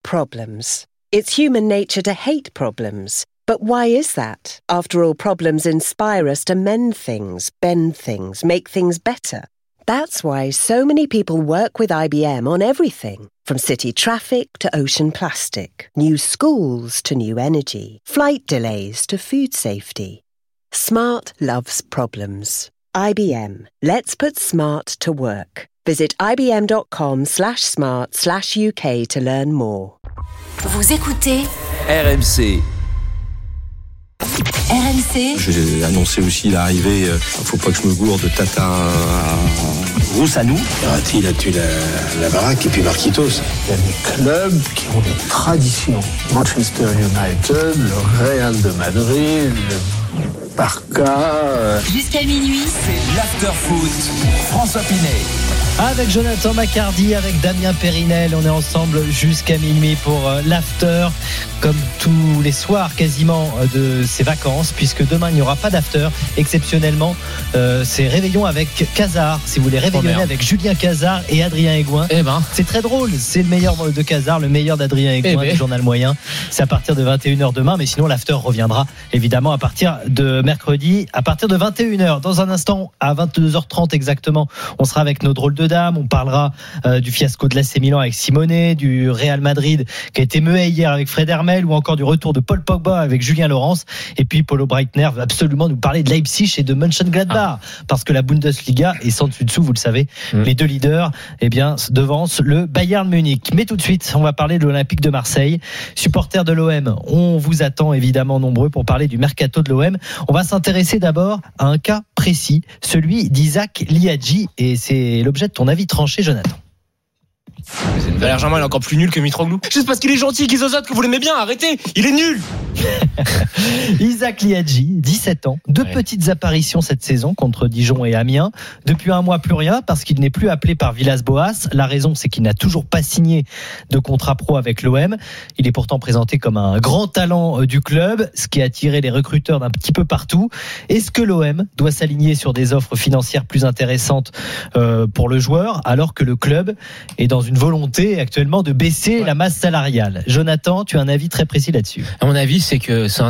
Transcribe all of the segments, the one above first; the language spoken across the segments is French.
problems. It's human nature to hate problems. But why is that? After all, problems inspire us to mend things, bend things, make things better. That's why so many people work with IBM on everything, from city traffic to ocean plastic, new schools to new energy, flight delays to food safety. Smart loves problems. IBM. Let's put smart to work. Visit ibm.com/smart/UK to learn more. Vous écoutez RMC. RMC. J'ai annoncé aussi l'arrivée, faut pas que je me gourde, de Tata à Roussanou. Verratti, il a tué la baraque et puis Marquitos. Il y a des clubs qui ont des traditions. Manchester United, le Real de Madrid, le Barça. Jusqu'à minuit. C'est l'after-foot. François Pinet. Avec Jonathan Macardy, avec Damien Périnel, on est ensemble jusqu'à minuit pour l'after, comme tous les soirs quasiment de ces vacances, puisque demain il n'y aura pas d'after. Exceptionnellement, c'est réveillon avec Cazard. Si vous voulez réveillonner avec Julien Cazard et Adrien Aigouin, c'est très drôle. C'est le meilleur de Cazard, le meilleur d'Adrien Aigouin du journal moyen. C'est à partir de 21h demain, mais sinon l'after reviendra évidemment à partir de mercredi, à partir de 21h. Dans un instant, à 22h30 exactement, on sera avec nos drôles de dames. On parlera du fiasco de l'AC Milan avec Simone, du Real Madrid qui a été muet hier avec Fred Hermel, ou encore du retour de Paul Pogba avec Julien Laurens. Et puis Paulo Breitner va absolument nous parler de Leipzig et de Mönchengladbach, parce que la Bundesliga est sans dessus dessous, vous le savez. Les deux leaders devancent le Bayern Munich. Mais tout de suite, on va parler de l'Olympique de Marseille. Supporters de l'OM, on vous attend évidemment nombreux pour parler du mercato de l'OM. On va s'intéresser d'abord à un cas précis, celui d'Isaac Liadji, et c'est l'objet de ton avis tranché, Jonathan. Valère Germain, il est encore plus nul que Mitroglou. Juste parce qu'il est gentil, qu'il zozote, que vous l'aimez bien, arrêtez, il est nul. Isaac Liadji, 17 ans, deux petites apparitions cette saison contre Dijon et Amiens. Depuis un mois, plus rien, parce qu'il n'est plus appelé par Villas-Boas. La raison, c'est qu'il n'a toujours pas signé de contrat pro avec l'OM. Il est pourtant présenté comme un grand talent du club, ce qui a attiré les recruteurs d'un petit peu partout. Est-ce que l'OM doit s'aligner sur des offres financières plus intéressantes pour le joueur, alors que le club est dans une volonté actuellement de baisser la masse salariale? Jonathan, tu as un avis très précis là-dessus. À mon avis, c'est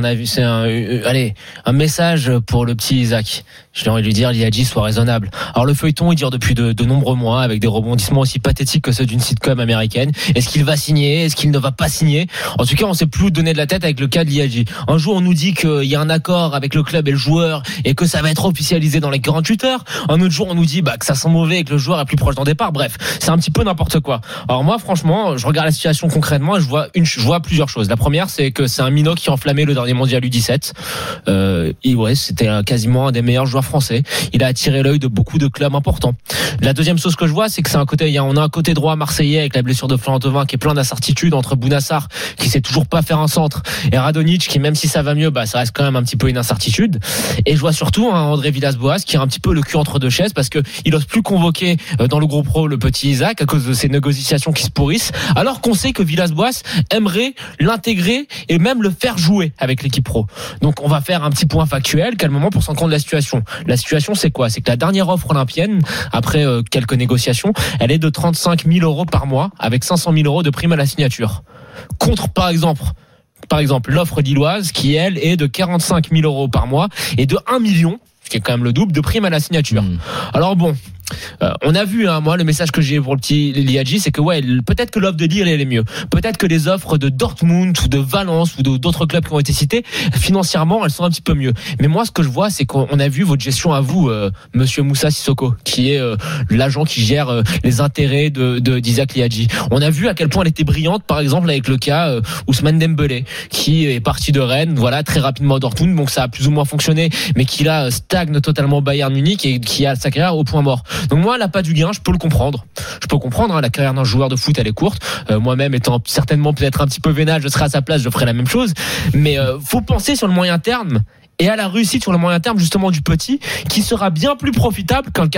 un message pour le petit Isaac. J'ai envie de lui dire, Liadji, soit raisonnable. Alors le feuilleton, il dure depuis de nombreux mois, avec des rebondissements aussi pathétiques que ceux d'une sitcom américaine. Est-ce qu'il va signer? Est-ce qu'il ne va pas signer? En tout cas, on ne sait plus où donner de la tête avec le cas de Liadji. Un jour, on nous dit qu'il y a un accord avec le club et le joueur et que ça va être officialisé dans les 48 heures. Un autre jour, on nous dit que ça sent mauvais et que le joueur est plus proche d'un départ. Bref, c'est un petit peu n'importe quoi. Alors moi, franchement, je regarde la situation concrètement et je vois plusieurs choses. La première, c'est que c'est un minot qui a enflammé le dernier mondial U17. C'était quasiment un des meilleurs joueurs français. Il a attiré l'œil de beaucoup de clubs importants. La deuxième chose que je vois, c'est que on a un côté droit marseillais avec la blessure de Florent Thauvin qui est plein d'incertitudes, entre Bounassar qui sait toujours pas faire un centre et Radonjic qui, même si ça va mieux, ça reste quand même un petit peu une incertitude. Et je vois surtout André Villas-Boas qui a un petit peu le cul entre deux chaises parce que il ose plus convoquer dans le groupe pro le petit Isaac à cause de ces négociations qui se pourrissent, alors qu'on sait que Villas-Boas aimerait l'intégrer et même le faire jouer avec l'équipe pro. Donc on va faire un petit point factuel calmement pour s'en rendre compte de la situation. La situation, c'est quoi? C'est que la dernière offre olympienne, après quelques négociations, elle est de 35 000 euros par mois avec 500 000 euros de prime à la signature. Contre, par exemple, l'offre lilloise qui, elle, est de 45 000 euros par mois et de 1 million, ce qui est quand même le double, de prime à la signature. Alors bon, on a vu, moi, le message que j'ai pour le petit Liadji, c'est que peut-être que l'offre de Lille elle est mieux. Peut-être que les offres de Dortmund ou de Valence ou d'autres clubs qui ont été cités, financièrement, elles sont un petit peu mieux. Mais moi, ce que je vois, c'est qu'on a vu votre gestion à vous, Monsieur Moussa Sissoko, qui est l'agent qui gère les intérêts d'Isaac Liadji. On a vu à quel point elle était brillante, par exemple, avec le cas Ousmane Dembélé, qui est parti de Rennes, très rapidement à Dortmund, donc ça a plus ou moins fonctionné, mais qui là stagne totalement au Bayern Munich et qui a sa carrière au point mort. Donc moi, elle n'a pas du gain, je peux le comprendre. La carrière d'un joueur de foot, elle est courte. Moi-même, étant certainement peut-être un petit peu vénal, je serai à sa place, je ferai la même chose. Mais faut penser sur le moyen terme et à la réussite sur le moyen terme justement du petit, qui sera bien plus profitable qu'un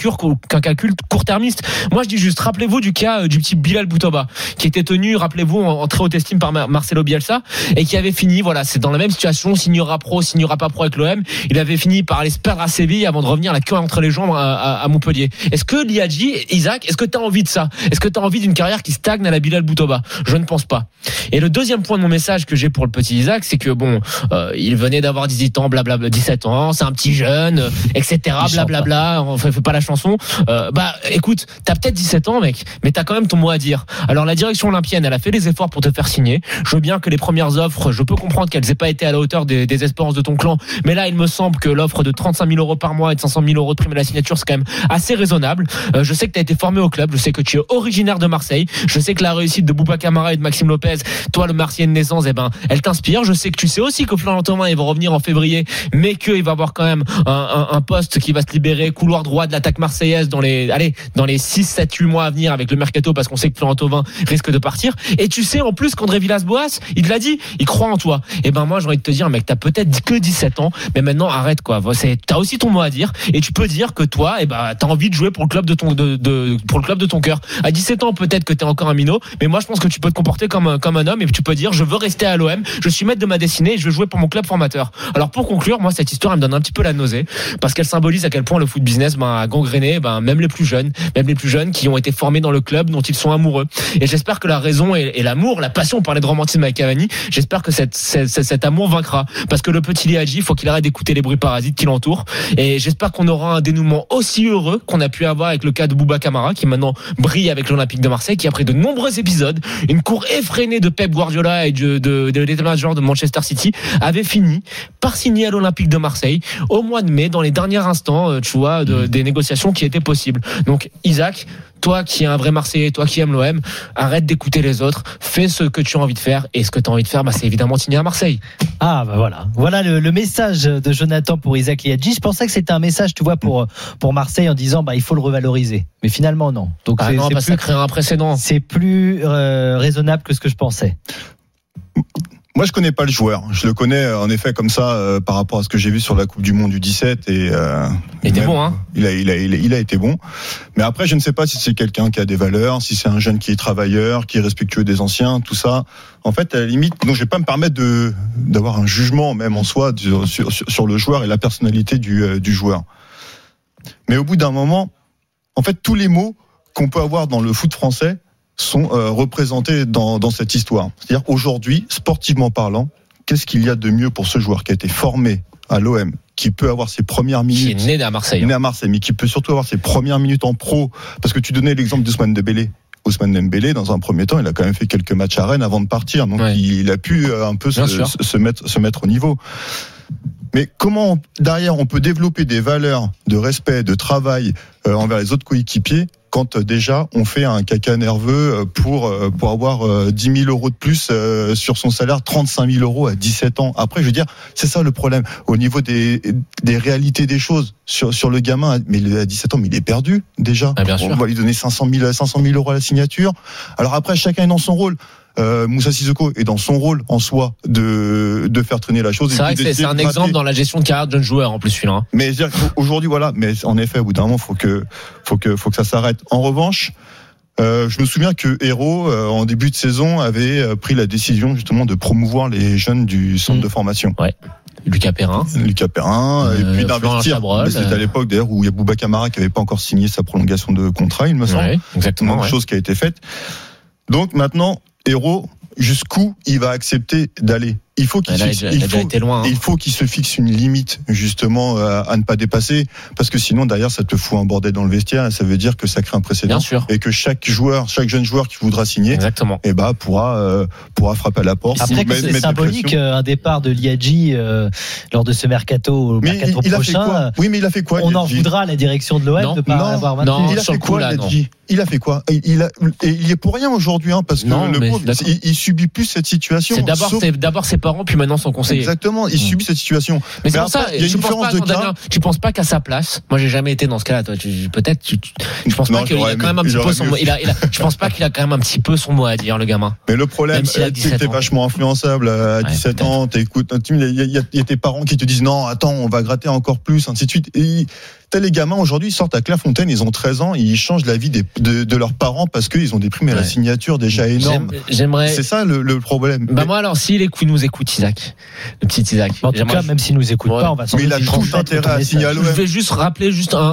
calcul court-termiste. Moi je dis juste, rappelez-vous du cas du petit Bilal Boutoba, qui était tenu, rappelez-vous, en très haute estime par Marcelo Bielsa, et qui avait fini, voilà, c'est dans la même situation, signera pro, signera pas pro avec l'OM, il avait fini par aller se perdre à Séville avant de revenir la queue entre les jambes à Montpellier. Est-ce que Liadji, Isaac, est-ce que t'as envie de ça? Est-ce que t'as envie d'une carrière qui stagne à la Bilal Boutoba? Je ne pense pas. Et le deuxième point de mon message que j'ai pour le petit Isaac, c'est que bon, il venait d'avoir 18 ans, blablabla, 17 ans, c'est un petit jeune, etc., blablabla, on fait pas la chanson. Bah, écoute, t'as peut-être 17 ans, mec, mais t'as quand même ton mot à dire. Alors, la direction olympienne, elle a fait les efforts pour te faire signer. Je veux bien que les premières offres, je peux comprendre qu'elles aient pas été à la hauteur des espérances de ton clan, mais là, il me semble que l'offre de 35 000 € par mois et de 500 000 € de prime à la signature, c'est quand même assez raisonnable. Je sais que t'as été formé au club, je sais que tu es originaire de Marseille, je sais que la réussite de Bouba Camara et de Maxime Lopez, toi, le Marseillais de naissance, eh ben, elle t'inspire. Je sais que tu sais aussi que Florent Thauvin, il va revenir en février, mais qu'il va avoir quand même un poste qui va se libérer, couloir droit de l'attaque marseillaise dans les 6, 7, 8 mois à venir avec le mercato, parce qu'on sait que Florent Thauvin risque de partir. Et tu sais en plus qu'André Villas-Boas, il te l'a dit, il croit en toi. Et ben moi, j'ai envie de te dire, mec, t'as peut-être que 17 ans, mais maintenant arrête quoi. T'as aussi ton mot à dire, et tu peux dire que toi, eh ben, t'as envie de jouer pour le club pour le club de ton cœur. À 17 ans, peut-être que t'es encore un minot, mais moi je pense que tu peux te comporter comme un homme, et tu peux dire, je veux rester à l'OM, je suis maître de ma destinée et je veux jouer pour mon club formateur. Alors pour conclure, moi cette histoire elle me donne un petit peu la nausée, parce qu'elle symbolise à quel point le foot business a gangréné même les plus jeunes qui ont été formés dans le club dont ils sont amoureux. Et j'espère que la raison et l'amour, la passion, on parlait de romantisme avec Cavani, j'espère que cet amour vaincra, parce que le petit Liadji, il faut qu'il arrête d'écouter les bruits parasites qui l'entourent, et j'espère qu'on aura un dénouement aussi heureux qu'on a pu avoir avec le cas de Bouba Camara, qui maintenant brille avec l'Olympique de Marseille, qui après de nombreux épisodes, une cour effrénée de Pep Guardiola et de l'état-major de Manchester City, avait fini par signer à l'Olympique de Marseille au mois de mai, dans les derniers instants, tu vois, des négociations qui étaient possibles. Donc Isaac, toi qui es un vrai Marseillais, toi qui aimes l'OM, arrête d'écouter les autres, fais ce que tu as envie de faire, et ce que tu as envie de faire, c'est évidemment signer à Marseille. Ah bah voilà le message de Jonathan pour Isaac Liadji. Je pensais que c'était un message, tu vois, pour Marseille, en disant il faut le revaloriser, mais finalement non. Donc ça crée un précédent. C'est plus raisonnable que ce que je pensais. Moi, je connais pas le joueur. Je le connais en effet comme ça par rapport à ce que j'ai vu sur la Coupe du Monde du 17 et il était bon, hein. Il a été bon. Mais après, je ne sais pas si c'est quelqu'un qui a des valeurs, si c'est un jeune qui est travailleur, qui est respectueux des anciens, tout ça. En fait, à la limite, donc je vais pas me permettre d'avoir un jugement même en soi sur le joueur et la personnalité du joueur. Mais au bout d'un moment, en fait, tous les mots qu'on peut avoir dans le foot français sont représentés dans cette histoire. C'est-à-dire aujourd'hui, sportivement parlant, qu'est-ce qu'il y a de mieux pour ce joueur qui a été formé à l'OM, qui peut avoir ses premières minutes, qui est né à Marseille, mais qui peut surtout avoir ses premières minutes en pro, parce que tu donnais l'exemple d'Ousmane Dembélé. Ousmane Dembélé, dans un premier temps, il a quand même fait quelques matchs à Rennes avant de partir, donc il a pu un peu se mettre au niveau. Mais comment derrière on peut développer des valeurs de respect, de travail envers les autres coéquipiers, quand déjà on fait un caca nerveux pour avoir 10 000 € de plus sur son salaire, 35 000 € à 17 ans. Après, je veux dire, c'est ça le problème. Au niveau des réalités des choses, sur le gamin, mais à 17 ans, mais il est perdu déjà. Ah, bien sûr. On va lui donner 500 000 € à la signature. Alors après, chacun est dans son rôle. Moussa Sissoko est dans son rôle en soi de faire traîner la chose. C'est vrai que c'est un exemple dans la gestion de carrière de jeunes joueurs en plus, celui-là. Mais aujourd'hui, voilà. Mais en effet, au bout d'un moment, faut que ça s'arrête. En revanche, je me souviens que Hérault, en début de saison, avait pris la décision justement de promouvoir les jeunes du centre de formation. Ouais. Lucas Perrin, et puis d'investir. C'était à l'époque d'ailleurs où il y a Bouba Camara qui n'avait pas encore signé sa prolongation de contrat, il me semble. Ouais, exactement. Chose qui a été faite. Donc maintenant, Hérault, jusqu'où il va accepter d'aller? Il faut qu'il se fixe une limite justement à ne pas dépasser, parce que sinon derrière ça te fout un bordel dans le vestiaire et ça veut dire que ça crée un précédent. Bien sûr. Et que chaque jeune joueur qui voudra signer, exactement, pourra frapper à la porte. Après que c'est symbolique un départ de Liadji lors de ce mercato prochain. Oui, mais il a fait quoi? On en voudra à la direction de l'OM de pas avoir maintenu. Il a fait quoi, Liadji? Il a fait quoi? Il est pour rien aujourd'hui, parce que le pauvre, il subit plus cette situation. D'abord c'est pas parents, puis maintenant son conseiller. Exactement, il subit cette situation. Mais c'est pour ça, il y a une différence de cas. Tu penses pas qu'à sa place, moi j'ai jamais été dans ce cas-là, toi, je pense pas qu'il a quand même un petit peu son mot, je pense pas qu'il a quand même un petit peu son mot à dire, le gamin. Mais le problème, c'est que t'es vachement influençable à 17 ans, t'écoutes, il y a tes parents qui te disent non, attends, on va gratter encore plus, ainsi de suite. Et t'as les gamins aujourd'hui, ils sortent à Clairefontaine, ils ont 13 ans, ils changent la vie de leurs parents parce qu'ils ont des primes à la signature déjà énormes. C'est ça le problème. Moi alors, s'il nous écoute, Isaac, le petit Isaac. En tout cas, même s'il nous écoute pas, on va s'en. Mais il a tout intérêt à signaler. Je vais juste rappeler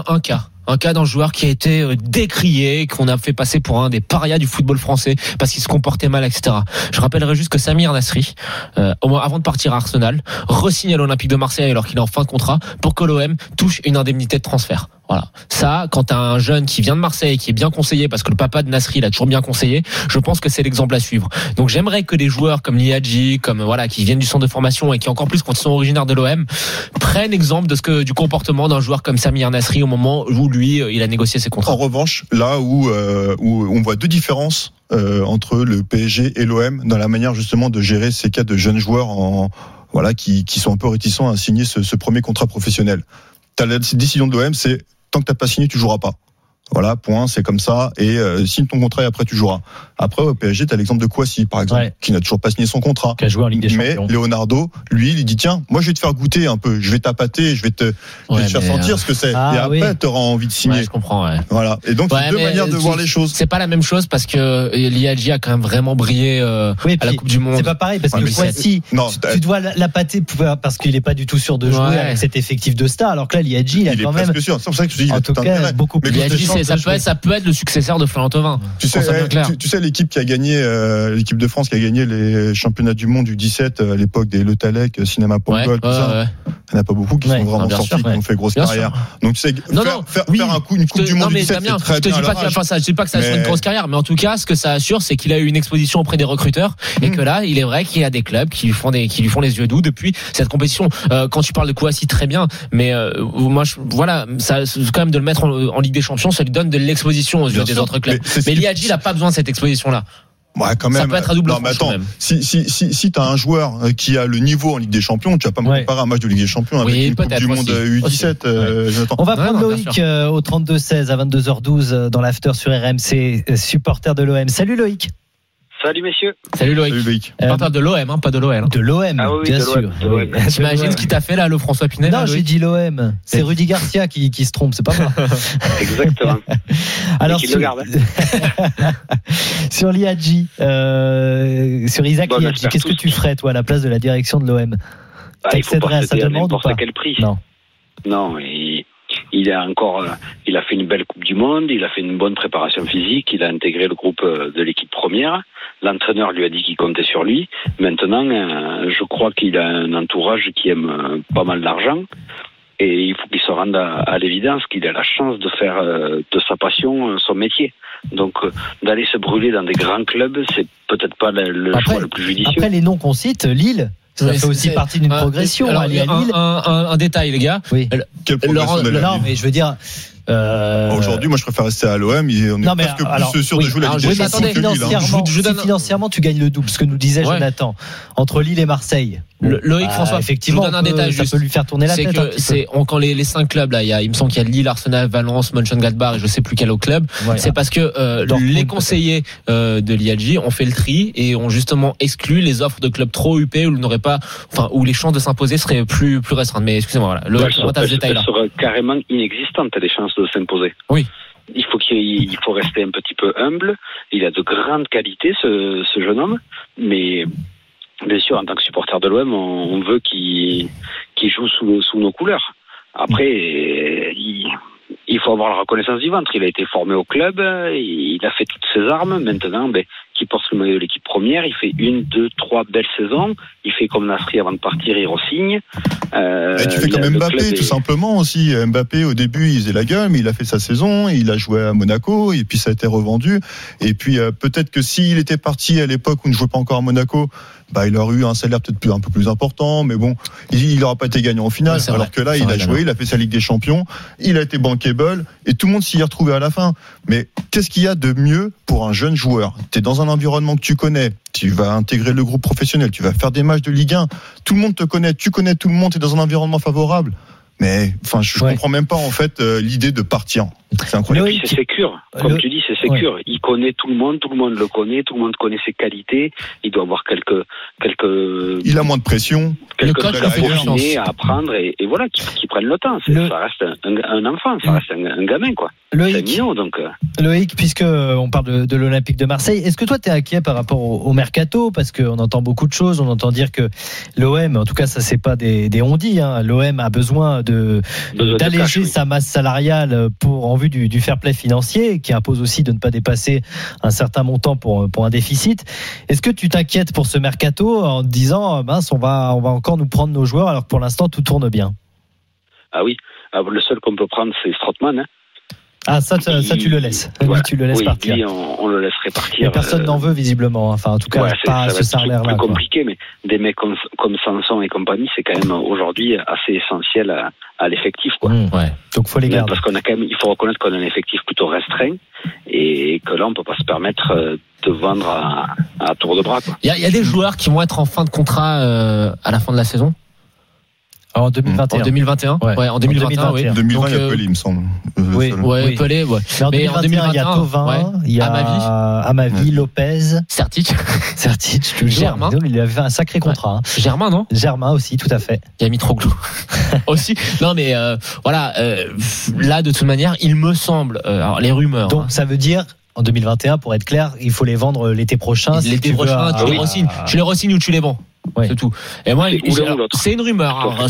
un cas d'un joueur qui a été décrié, qu'on a fait passer pour un des parias du football français parce qu'il se comportait mal, etc. Je rappellerai juste que Samir Nasri, avant de partir à Arsenal, re-signe à l'Olympique de Marseille alors qu'il est en fin de contrat pour que l'OM touche une indemnité de transfert. Voilà. Ça, quand t'as un jeune qui vient de Marseille, qui est bien conseillé, parce que le papa de Nasri l'a toujours bien conseillé, je pense que c'est l'exemple à suivre. Donc j'aimerais que des joueurs comme Liadji, qui viennent du centre de formation et qui encore plus quand ils sont originaires de l'OM, prennent exemple du comportement d'un joueur comme Samir Nasri au moment où lui, il a négocié ses contrats. En revanche, là où on voit deux différences entre le PSG et l'OM dans la manière justement de gérer ces cas de jeunes joueurs qui sont un peu réticents à signer ce premier contrat professionnel. T'as la décision de l'OM, c'est tant que t'as pas signé, tu joueras pas. Voilà, point, c'est comme ça. Et signe ton contrat et après tu joueras. Après au PSG, t'as l'exemple de Kouassi, par exemple, qui n'a toujours pas signé son contrat, qui a joué en Ligue des Champions. Mais Leonardo, lui, il dit tiens, moi je vais te faire goûter un peu, je vais t'appâter, je vais te faire sentir ce que c'est. Et après, t'auras envie de signer. Je comprends. Ouais. Voilà. Et donc c'est deux manières de voir les choses. C'est pas la même chose parce que Liadji a quand même vraiment brillé à la Coupe du Monde. C'est pas pareil parce que Kouassi, tu dois l'appâter parce qu'il est pas du tout sûr de jouer avec cet effectif de star, alors que là Liadji, il a quand même. C'est pour ça que je dis, en tout cas, beaucoup plus. Ça peut être le successeur de Florent Thauvin. Tu sais l'équipe qui a gagné, l'équipe de France qui a gagné les championnats du monde du 17 à l'époque des Le Talec, Cinéma Pongol, tout ça. Il n'y en a pas beaucoup qui sont vraiment sortis, qui ont fait grosse carrière. Donc tu sais, faire une Coupe du Monde du 17, c'est très bien. Je dis pas que ça soit une grosse carrière, mais en tout cas, ce que ça assure, c'est qu'il a eu une exposition auprès des recruteurs et que là, il est vrai qu'il y a des clubs qui lui font les yeux doux depuis cette compétition. Quand tu parles de Kouassi, très bien, mais moi, ça, quand même de le mettre en Ligue des Champions, ça lui donne de l'exposition aux yeux des autres clubs. Mais Liadji n'a pas besoin de cette exposition-là. Ouais, quand même. Ça peut être à double tranchant. Attends, si t'as un joueur qui a le niveau en Ligue des Champions, tu vas pas me comparer un match de Ligue des Champions avec une Coupe du Monde U17. On va prendre Loïc au 32-16 à 22h12 dans l'after sur RMC, supporter de l'OM. Salut Loïc. Salut messieurs. Salut Loïc. Supporter de l'OM, pas de l'OL. De l'OM, bien sûr. T'imagines ce qu'il t'a fait là, le François Pinel? Non, j'ai dit l'OM. C'est Rudy Garcia qui se trompe, c'est pas moi. Exactement. Alors sur Liadji, sur Isaac Liadji, qu'est-ce que tu ferais toi à la place de la direction de l'OM? T'accéderais à sa demande ou pas? À quel prix? Non, il a fait une belle Coupe du Monde, il a fait une bonne préparation physique, il a intégré le groupe de l'équipe première. L'entraîneur lui a dit qu'il comptait sur lui. Maintenant, je crois qu'il a un entourage qui aime pas mal d'argent. Et il faut qu'il se rende à l'évidence qu'il a la chance de faire de sa passion son métier. Donc, d'aller se brûler dans des grands clubs, c'est peut-être pas le choix le plus judicieux. Après, les noms qu'on cite, Lille, ça fait aussi partie d'une progression. Alors, un détail, les gars. Oui. Quelle progression Non, mais je veux dire. Aujourd'hui, moi, je préfère rester à l'OM. On est presque plus sûr de jouer la Ligue des Champions que Lille. Financièrement, tu gagnes le double, ce que nous disait Jonathan, entre Lille et Marseille. Loïc François, effectivement, je vous donne un détail. Ça peut lui faire tourner la tête. Quand les 5 clubs là, il me semble qu'il y a Lille, Arsenal, Valence, Mönchengladbach et je sais plus quel autre club. Voilà. C'est parce que les conseillers de Liadji ont fait le tri et ont justement exclu les offres de clubs trop huppés où les chances de s'imposer seraient plus restreintes. Mais excusez-moi, voilà. Elles seraient carrément inexistantes, les chances de s'imposer. Oui. Il faut rester un petit peu humble. Il a de grandes qualités, ce jeune homme, mais bien sûr, en tant que supporter de l'OM, on veut qu'il joue sous nos couleurs. Après, il faut avoir la reconnaissance du ventre. Il a été formé au club, il a fait toutes ses armes. Maintenant, qui porte le maillot de l'équipe première, il fait 1, 2, 3 belles saisons. Il fait comme Nasri avant de partir, il re-signe. Et tu fais comme Mbappé, tout simplement aussi. Mbappé, au début, il faisait la gueule, mais il a fait sa saison, il a joué à Monaco, et puis ça a été revendu. Et puis peut-être que s'il était parti à l'époque où il ne jouait pas encore à Monaco, il aurait eu un salaire peut-être un peu plus important, mais bon, il n'aura pas été gagnant au final. Alors que là, il a joué, il a fait sa Ligue des Champions, il a été bankable, et tout le monde s'y est retrouvé à la fin. Mais qu'est-ce qu'il y a de mieux pour un jeune joueur? T'es dans un environnement que tu connais, tu vas intégrer le groupe professionnel, tu vas faire des matchs de Ligue 1, tout le monde te connaît, tu connais tout le monde, tu es dans un environnement favorable. Mais enfin, je comprends même pas en fait l'idée de partir. C'est incroyable. Et puis c'est sécure, comme tu dis, c'est sécure. Ouais. Il connaît tout le monde le connaît, tout le monde connaît ses qualités. Il doit avoir quelques. Il a moins de pression. Quelques choses à apprendre et voilà, qui prennent le temps. Ça reste un enfant, ça reste un gamin quoi. Loïc, c'est mignon donc. Loïc, puisque on parle de l'Olympique de Marseille, est-ce que toi t'es inquiet par rapport au mercato, parce qu'on entend beaucoup de choses, on entend dire que l'OM, en tout cas ça c'est pas des on-dit, hein, l'OM a besoin d'alléger sa masse salariale en vue du fair play financier, qui impose aussi de ne pas dépasser un certain montant pour un déficit. Est-ce que tu t'inquiètes pour ce mercato en te disant mince, on va encore nous prendre nos joueurs alors que pour l'instant tout tourne bien? Ah oui, le seul qu'on peut prendre c'est Strootman, hein. Ah ça tu le laisses. Voilà. Tu le laisses partir. Oui, on le laisserait partir. Mais personne n'en veut visiblement. Enfin, en tout cas, pas ce salaire-là. C'est plus compliqué, mais des mecs comme Sanson et compagnie, c'est quand même aujourd'hui assez essentiel à l'effectif, quoi. Ouais. Donc faut les garder. Parce qu'on a quand même, il faut reconnaître qu'on a un effectif plutôt restreint et que là, on peut pas se permettre de vendre à tour de bras, quoi. Il y a des joueurs qui vont être en fin de contrat à la fin de la saison. En 2021. En 2021. Ouais, en 2021, oui. 2020, il y a Pelé, il me semble. Oui, Pelé, ouais. Mais en 2021, il y a Thauvin, il y a Amavi, Lopez. Sertic, toujours. Germain. Il avait fait un sacré contrat. Ouais. Germain, non? Germain aussi, tout à fait. Il y a Mitroglou. aussi. Non, mais, voilà, là, de toute manière, il me semble, alors, les rumeurs. Donc, ça veut dire, en 2021, pour être clair, il faut les vendre l'été prochain. L'été prochain, tu les re-signes. Tu les re-signes ou tu les vends. Ouais. C'est tout. Et moi, c'est une rumeur. Alors,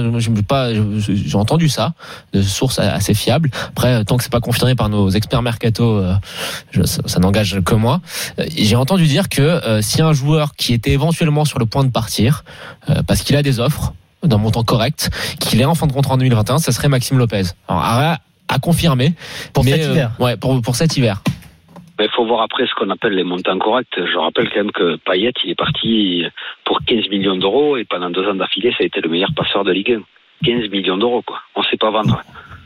j'ai entendu ça de sources assez fiables. Après, tant que c'est pas confirmé par nos experts mercato, ça n'engage que moi. J'ai entendu dire que si un joueur qui était éventuellement sur le point de partir, parce qu'il a des offres d'un montant correct, qu'il est en fin de contrat en 2021, ça serait Maxime Lopez. Alors, à confirmer pour cet hiver. Ouais, pour cet hiver. Il faut voir après ce qu'on appelle les montants corrects. Je rappelle quand même que Payet, il est parti pour 15 millions d'euros et pendant 2 ans d'affilée, ça a été le meilleur passeur de Ligue 1. 15 millions d'euros, quoi. On sait pas vendre.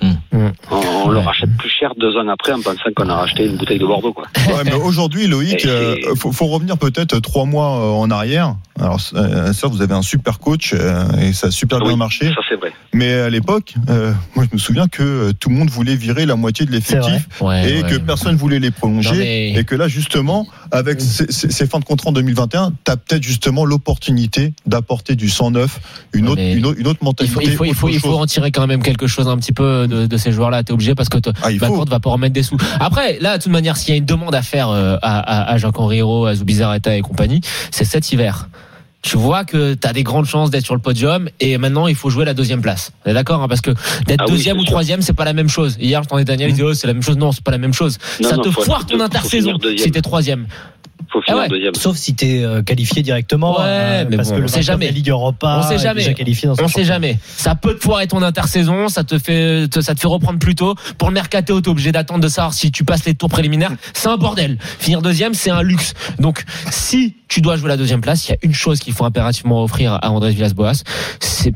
On le rachète plus cher 2 ans après en pensant qu'on a racheté une bouteille de Bordeaux, quoi. Ouais, mais aujourd'hui, Loïc, faut revenir peut-être 3 mois en arrière. Alors, ça, vous avez un super coach et ça a super bien marché. Ça, c'est vrai. Mais à l'époque, moi, je me souviens que tout le monde voulait virer la moitié de l'effectif que personne voulait les prolonger. Et que là, justement, avec ces fins de contrat en 2021, t'as peut-être justement l'opportunité d'apporter du sang neuf, une autre mentalité. Il faut en tirer quand même quelque chose un petit peu de ces joueurs-là. T'es obligé parce que Backward va pas remettre des sous. Après, là, de toute manière, s'il y a une demande à faire à Jacques-Henri Hérault, à Zubizarreta et compagnie, c'est cet hiver. Tu vois que t'as des grandes chances d'être sur le podium et maintenant il faut jouer la 2e place. On est d'accord, hein, parce que d'être 2e ou 3e, c'est pas la même chose. Hier, j'entendais Daniel dire c'est la même chose. Non, c'est pas la même chose. Ça te foire ton intersaison si t'es 3e. Faut finir deuxième. Sauf si t'es qualifié directement. Ouais, mais parce que on sait jamais. La Ligue Europa, on sait jamais. Déjà qualifié dans on sait jamais. Ça peut te foirer ton intersaison, ça te fait reprendre plus tôt. Pour le mercato, t'es obligé d'attendre de savoir si tu passes les tours préliminaires. C'est un bordel. Finir 2e, c'est un luxe. Donc, si tu dois jouer la 2e place, il y a une chose qu'il faut impérativement offrir à Andrés Villas-Boas, c'est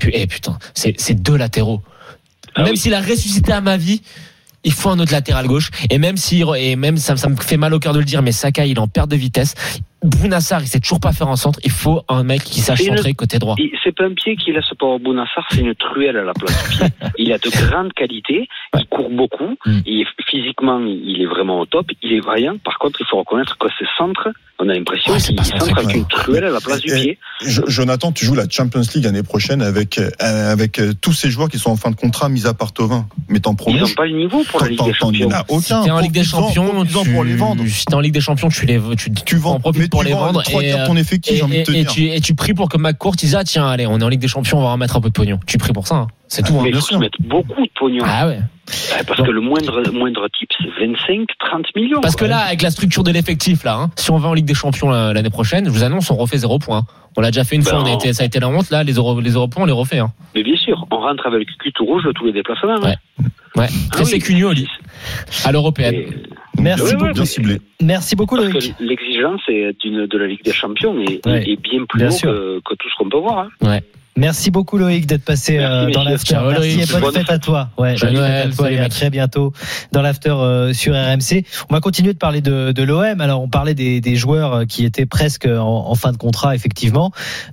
2 latéraux. Même s'il a ressuscité à ma vie, il faut un autre latéral gauche. Et même ça me fait mal au cœur de le dire, mais Saka, il est en perte de vitesse. Bounassar, il sait toujours pas faire en centre. Il faut un mec qui sache centrer côté droit. C'est pas un pied qui laisse pas Bounassar, c'est une truelle à la place du pied. Il a de grandes qualités, il court beaucoup, et physiquement, il est vraiment au top, il est vaillant. Par contre, il faut reconnaître que ses centres, on a l'impression qu'il centre avec une truelle à la place du pied. Jonathan, tu joues la Champions League l'année prochaine avec tous ces joueurs qui sont en fin de contrat, mis à part Thauvin, mais t'en prolonges. Ils n'ont pas le niveau pour la Ligue des Champions. Si t'es en Ligue des Champions, pour les vendre. Si t'es en Ligue des Champions, tu vends en profites pour les vendre et tu pries pour que McCourt dise tiens, allez, on est en Ligue des Champions, on va remettre un peu de pognon. Tu pries pour ça, hein. C'est tout. Mais il faut mettre beaucoup de pognon. Ah ouais. Parce que le moindre type, c'est 25-30 millions. Parce que là, avec la structure de l'effectif, là, si on va en Ligue des Champions l'année prochaine, je vous annonce, on refait 0 points. On l'a déjà fait une fois, ça a été la honte. Là, les 0 points, on les refait. Hein. Mais bien sûr, on rentre avec le cul tout rouge de tous les déplacements. Ouais. Très cugno, à l'européenne. Merci beaucoup. Bien ciblé. Merci beaucoup, Loïc. Parce que l'exigence de la Ligue des Champions est bien plus haut que tout ce qu'on peut voir. Hein. Ouais. Merci beaucoup Loïc d'être passé dans l'after. Merci et bonne fête à toi. Ouais, Noël, et à très bientôt dans l'after sur RMC. On va continuer de parler de l'OM. Alors on parlait des joueurs qui étaient presque en fin de contrat effectivement.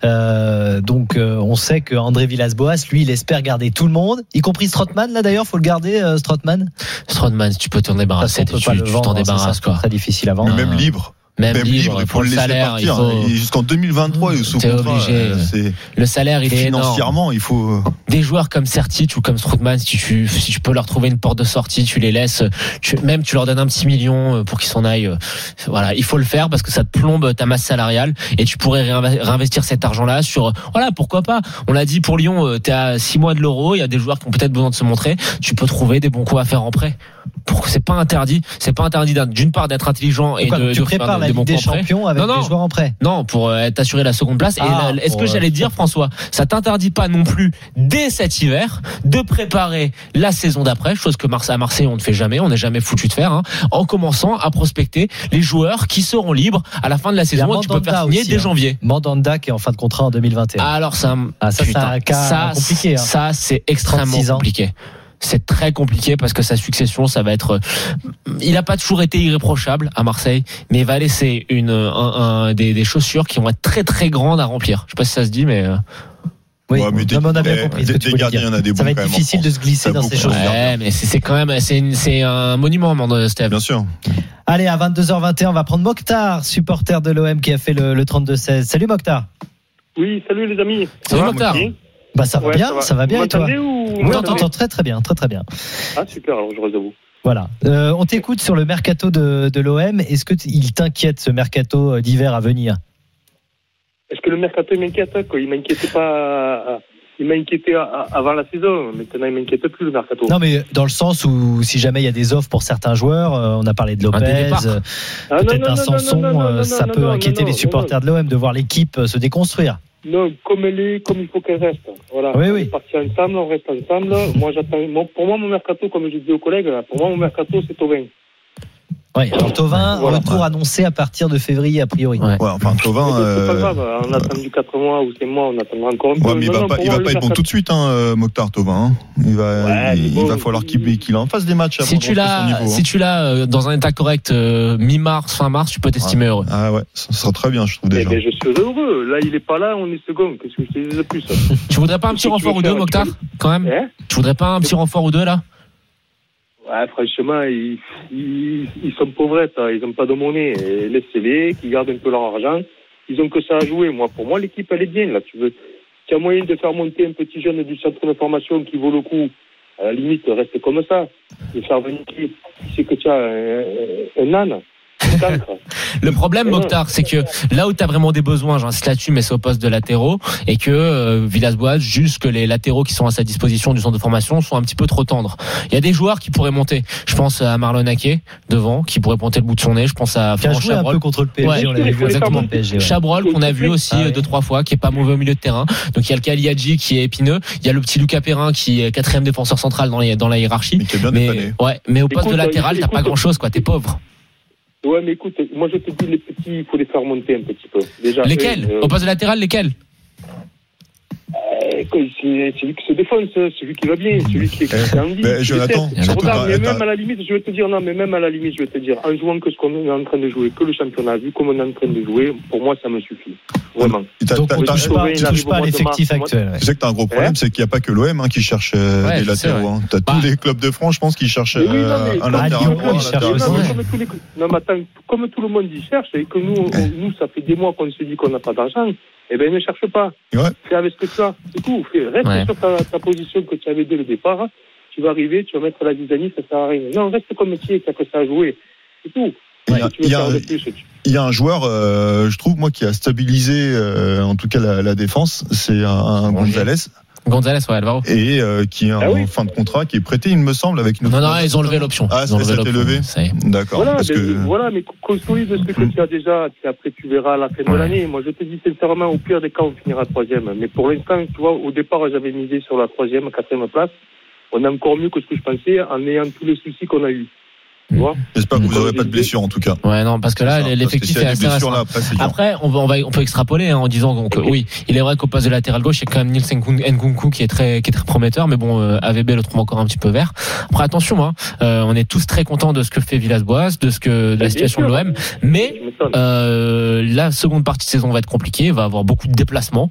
Donc on sait que André Villas-Boas, lui, il espère garder tout le monde, y compris Strootman. Là d'ailleurs, faut le garder Strootman. Strootman, tu peux t'en débarrasser. Tu t'en débarrasses quoi. C'est très difficile à vendre. Même libre. Même libre, il faut le laisser partir. Jusqu'en 2023, il est sous contrat. Obligé. Le salaire, il est énorme. Financièrement, il faut. Des joueurs comme Sertic ou comme Strootman, si tu peux leur trouver une porte de sortie, tu les laisses. Tu leur donnes un petit million pour qu'ils s'en aillent. Voilà, il faut le faire parce que ça te plombe ta masse salariale et tu pourrais réinvestir cet argent-là sur. Voilà, pourquoi pas. On l'a dit pour Lyon, t'es à 6 mois de l'Euro. Il y a des joueurs qui ont peut-être besoin de se montrer. Tu peux trouver des bons coups à faire en prêt. C'est pas interdit d'une part d'être intelligent et tu prépares la Ligue des Champions avec des joueurs en prêt. Non, pour t'assurer la seconde place. Est-ce que j'allais dire, François, ça t'interdit pas non plus dès cet hiver de préparer la saison d'après, chose que à Marseille on ne fait jamais, on n'est jamais foutu de faire, en commençant à prospecter les joueurs qui seront libres à la fin de la saison. Tu peux faire signer dès janvier. Mandanda qui est en fin de contrat en 2021. Alors c'est un cas compliqué. Ça c'est extrêmement compliqué. C'est très compliqué parce que sa succession, ça va être. Il n'a pas toujours été irréprochable à Marseille, mais il va laisser des chaussures qui vont être très très grandes à remplir. Je sais pas si ça se dit, mais. Oui, mais on a bien compris. Des gardiens, il y en a des bons. Ça va être difficile de se glisser dans ces chaussures. Ouais, mais c'est quand même c'est un monument, Steve. Bien sûr. Allez, à 22h21, on va prendre Mokhtar, supporter de l'OM qui a fait le 32-16. Salut Mokhtar. Oui, salut les amis. Salut Mokhtar. Ça va bien, ça va bien et toi? Oui, on t'entend très bien. Ah super, alors je reste à vous. Voilà. On t'écoute sur le mercato de l'OM. Est-ce que il t'inquiète ce mercato d'hiver à venir? Est-ce que le mercato m'inquiète? Il m'inquiétait pas. Il m'inquiétait avant la saison. Maintenant, il m'inquiète plus le mercato. Non, mais dans le sens où si jamais il y a des offres pour certains joueurs, on a parlé de Lopez, peut-être un Sanson, ça peut inquiéter les supporters de l'OM de voir l'équipe se déconstruire. Non, comme il faut qu'elle reste. Voilà. Oui. On est parti ensemble, on reste ensemble. Moi, pour moi, mon mercato, comme je dis aux collègues, pour moi, mon mercato, c'est Thauvin. Oui, alors Thauvin, retour annoncé à partir de février, a priori. Ouais, enfin, Thauvin. C'est pas grave, on a attendu 4 mois ou 5 mois, on attendra encore un peu. Ouais, mais il va pas être bon tout de suite, Mokhtar Thauvin. Il va falloir qu'il en fasse des matchs avant si tu l'as dans un état correct, mi-mars, fin mars, tu peux t'estimer heureux. Ah ouais, ça sera très bien, je trouve déjà. Je suis heureux. Là, il est pas là, on est second. Qu'est-ce que je te dis de plus? Tu voudrais pas un petit renfort ou deux, Mokhtar, quand même? Tu voudrais pas un petit renfort ou deux, là? Ouais, franchement, ils sont pauvrettes, ils n'ont pas de monnaie. Laissez-les, qu'ils gardent un peu leur argent. Ils ont que ça à jouer. Pour moi, l'équipe, elle est bien. Là, tu as moyen de faire monter un petit jeune du centre de formation qui vaut le coup. À la limite, reste comme ça. De faire venir qui c'est que tu as un âne. Le problème, Mokhtar, c'est que là où tu as vraiment des besoins, j'insiste là-dessus, mais c'est au poste de latéraux, et que Villas-Boas juge que les latéraux qui sont à sa disposition du centre de formation sont un petit peu trop tendres. Il y a des joueurs qui pourraient monter. Je pense à Marlon Ake devant, qui pourrait pointer le bout de son nez. Je pense à Florent Chabrol. Un peu contre le PSG, on l'avait vu exactement. PSG, Chabrol qu'on a vu aussi 2-3 fois, qui est pas mauvais au milieu de terrain. Donc il y a le Kaliadji qui est épineux. Il y a le petit Lucas Perrin qui est 4e défenseur central dans la hiérarchie. Mais au poste de latéral, t'as pas grand-chose, quoi. T'es pauvre. Ouais, mais écoute, moi je te dis, les petits, il faut les faire monter un petit peu. Déjà, lesquels au poste de latéral, lesquels? Celui qui se défonce, celui qui va bien, celui qui est envie. Jonathan, regarde, mais même à la limite, je vais te dire, en jouant que ce qu'on est en train de jouer, que le championnat, vu comme on est en train de jouer, pour moi, ça me suffit. Vraiment. Donc, on ne touche pas à l'effectif actuel. Tu sais que tu as un gros problème, c'est qu'il n'y a pas que l'OM qui cherche des latéraux. Tu as tous les clubs de France, je pense, qui cherchent un latéral. Non, mais attends, comme tout le monde y cherche, et que nous, ça fait des mois qu'on se dit qu'on n'a pas d'argent, eh bien, ne cherche pas. Fais avec ce que tu as. C'est tout. Reste sur ta position que tu avais dès le départ. Tu vas arriver, tu vas mettre la zizanie, ça sert à rien. Non, reste comme tu es, tu as que ça à jouer. C'est tout. Il y a un joueur, je trouve, moi, qui a stabilisé, en tout cas, la défense. C'est un Gonzalez, Alvaro. Et qui est en fin de contrat, qui est prêté, il me semble, avec une. Non, ils ont levé l'option. Ah, ça a été levé. D'accord. Mais consolide ce que tu as déjà. Après, tu verras à la fin de l'année. Moi, je te dis sincèrement, au pire des cas, on finira 3e. Mais pour l'instant, tu vois, au départ, j'avais misé sur la 3e, 4e place. On est encore mieux que ce que je pensais, en ayant tous les soucis qu'on a eus. J'espère que vous n'aurez pas de blessure en tout cas. Ouais, non, parce que là, l'effectif est assez restreint. Après, on peut extrapoler en disant donc oui, il est vrai qu'au poste de latéral gauche, il y a quand même Nils Nkunku qui est très prometteur, mais bon, AVB le trouve encore un petit peu vert. Après, attention, on est tous très contents de ce que fait Villas-Boas, de la situation de l'OM, mais la seconde partie de saison va être compliquée, va avoir beaucoup de déplacements